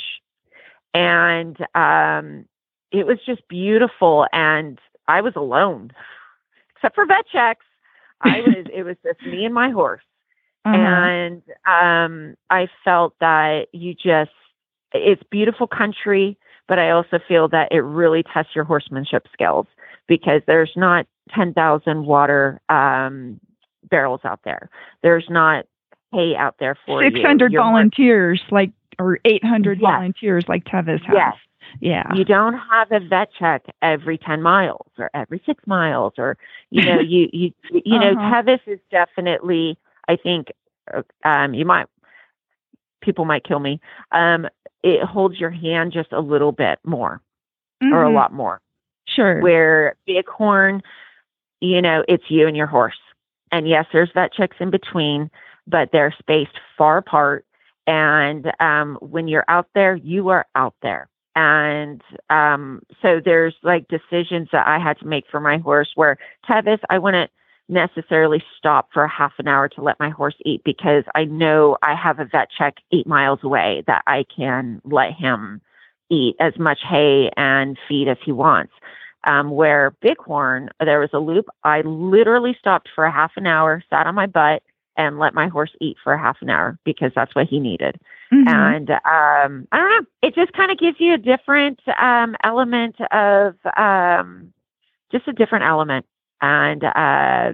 And um, it was just beautiful. And I was alone, except for vet checks. I was, it was just me and my horse. Uh-huh. And um, I felt that you just, it's beautiful country, but I also feel that it really tests your horsemanship skills, because there's not ten thousand water um, barrels out there. There's not hay out there for six hundred you. volunteers, more, like, or eight hundred yes. volunteers like Tevis has. Yes. Yeah. You don't have a vet check every ten miles or every six miles or, you know, you, you, you know, uh-huh. Tevis is definitely, I think, um, you might, people might kill me. Um, it holds your hand just a little bit more mm-hmm. or a lot more. Sure. Where Bighorn, you know, it's you and your horse. And yes, there's vet checks in between, but they're spaced far apart. And um, when you're out there, you are out there. And um, so there's like decisions that I had to make for my horse, where Tevis, I wouldn't necessarily stop for a half an hour to let my horse eat, because I know I have a vet check eight miles away that I can let him eat as much hay and feed as he wants. Um, where Bighorn, there was a loop. I literally stopped for a half an hour, sat on my butt, and let my horse eat for a half an hour, because that's what he needed. Mm-hmm. And um, I don't know, it just kind of gives you a different um, element of um, just a different element. And uh,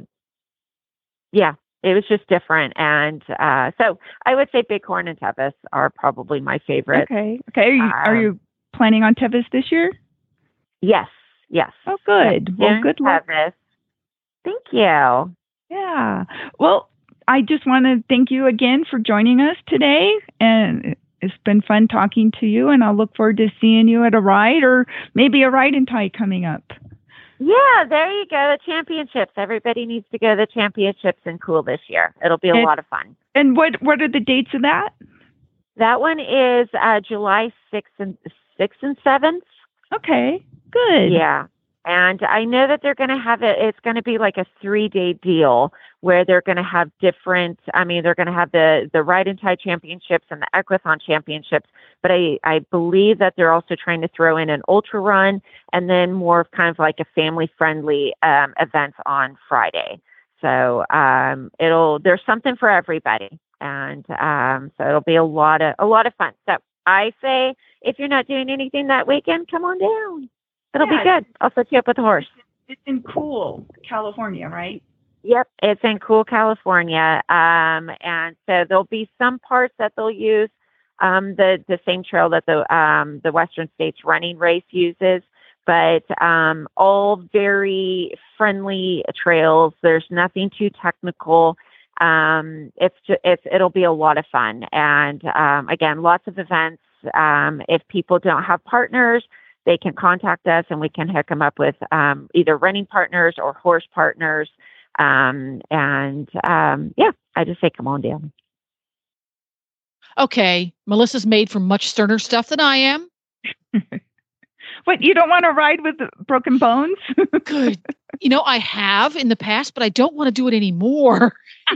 yeah, it was just different. And uh, so I would say Bighorn and Tevis are probably my favorite. Okay. Okay. Are you, um, are you planning on Tevis this year? Yes. Yes. Oh, good. Yes. Well, good luck. Tevis. Thank you. Yeah. Well, I just want to thank you again for joining us today. And it's been fun talking to you. And I'll look forward to seeing you at a ride, or maybe a ride and tie coming up. Yeah, there you go. The championships. Everybody needs to go to the championships in Cool this year. It'll be a and, lot of fun. And what what are the dates of that? That one is uh, July sixth and sixth and seventh. Okay, good. Yeah. And I know that they're going to have it. It's going to be like a three day deal where they're going to have different, I mean, they're going to have the, the Ride and Tie Championships and the Equithon Championships. But I, I believe that they're also trying to throw in an ultra run and then more of kind of like a family friendly um, event on Friday. So um, it'll, there's something for everybody. And um, so it'll be a lot of, a lot of fun. So I say, if you're not doing anything that weekend, come on down. It'll yeah, be good. I'll set you up with a horse. It's in Cool, California, right? Yep, it's in Cool, California. Um, and so there'll be some parts that they'll use um, the the same trail that the um, the Western States Running Race uses, but um, all very friendly trails. There's nothing too technical. Um, it's just, it's it'll be a lot of fun. And um, again, lots of events. Um, if people don't have partners, they can contact us and we can hook them up with um, either running partners or horse partners. Um, and um, yeah, I just say, come on down. Okay. Melissa's made from much sterner stuff than I am. What, you don't want to ride with broken bones? Good. You know, I have in the past, but I don't want to do it anymore.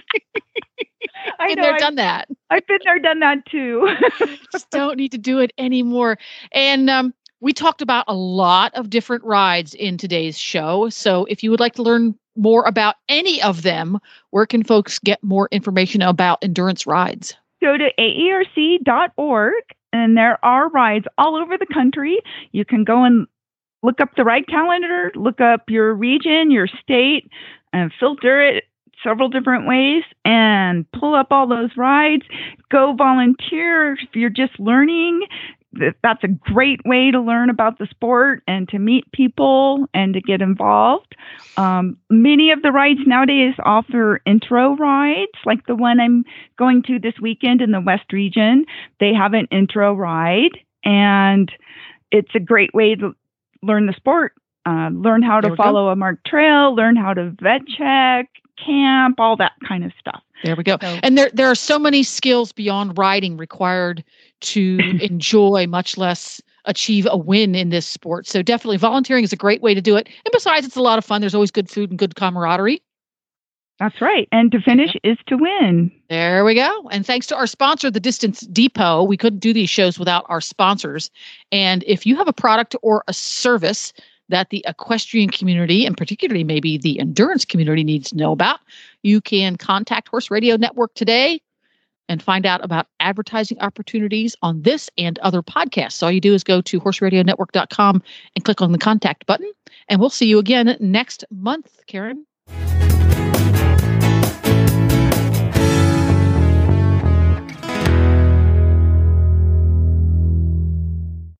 I been know, there, I've, done that. I've been there, done that too. Just don't need to do it anymore. And um, we talked about a lot of different rides in today's show. So if you would like to learn more about any of them, where can folks get more information about endurance rides? Go to A E R C dot org, and there are rides all over the country. You can go and look up the ride calendar, look up your region, your state, and filter it several different ways and pull up all those rides. Go volunteer if you're just learning. That's a great way to learn about the sport and to meet people and to get involved. Um, many of the rides nowadays offer intro rides, like the one I'm going to this weekend in the West region. They have an intro ride, and it's a great way to learn the sport, uh, learn how to follow go. a marked trail, learn how to vet check, camp, all that kind of stuff. There we go. So, and there there are so many skills beyond riding required to enjoy, much less achieve a win in this sport. So definitely volunteering is a great way to do it. And besides, it's a lot of fun. There's always good food and good camaraderie. That's right. And to finish yeah. is to win. There we go. And thanks to our sponsor, the Distance Depot, we couldn't do these shows without our sponsors. And if you have a product or a service that the equestrian community, and particularly maybe the endurance community, needs to know about, you can contact Horse Radio Network today and find out about advertising opportunities on this and other podcasts. All you do is go to horse radio network dot com and click on the contact button. And we'll see you again next month, Karen.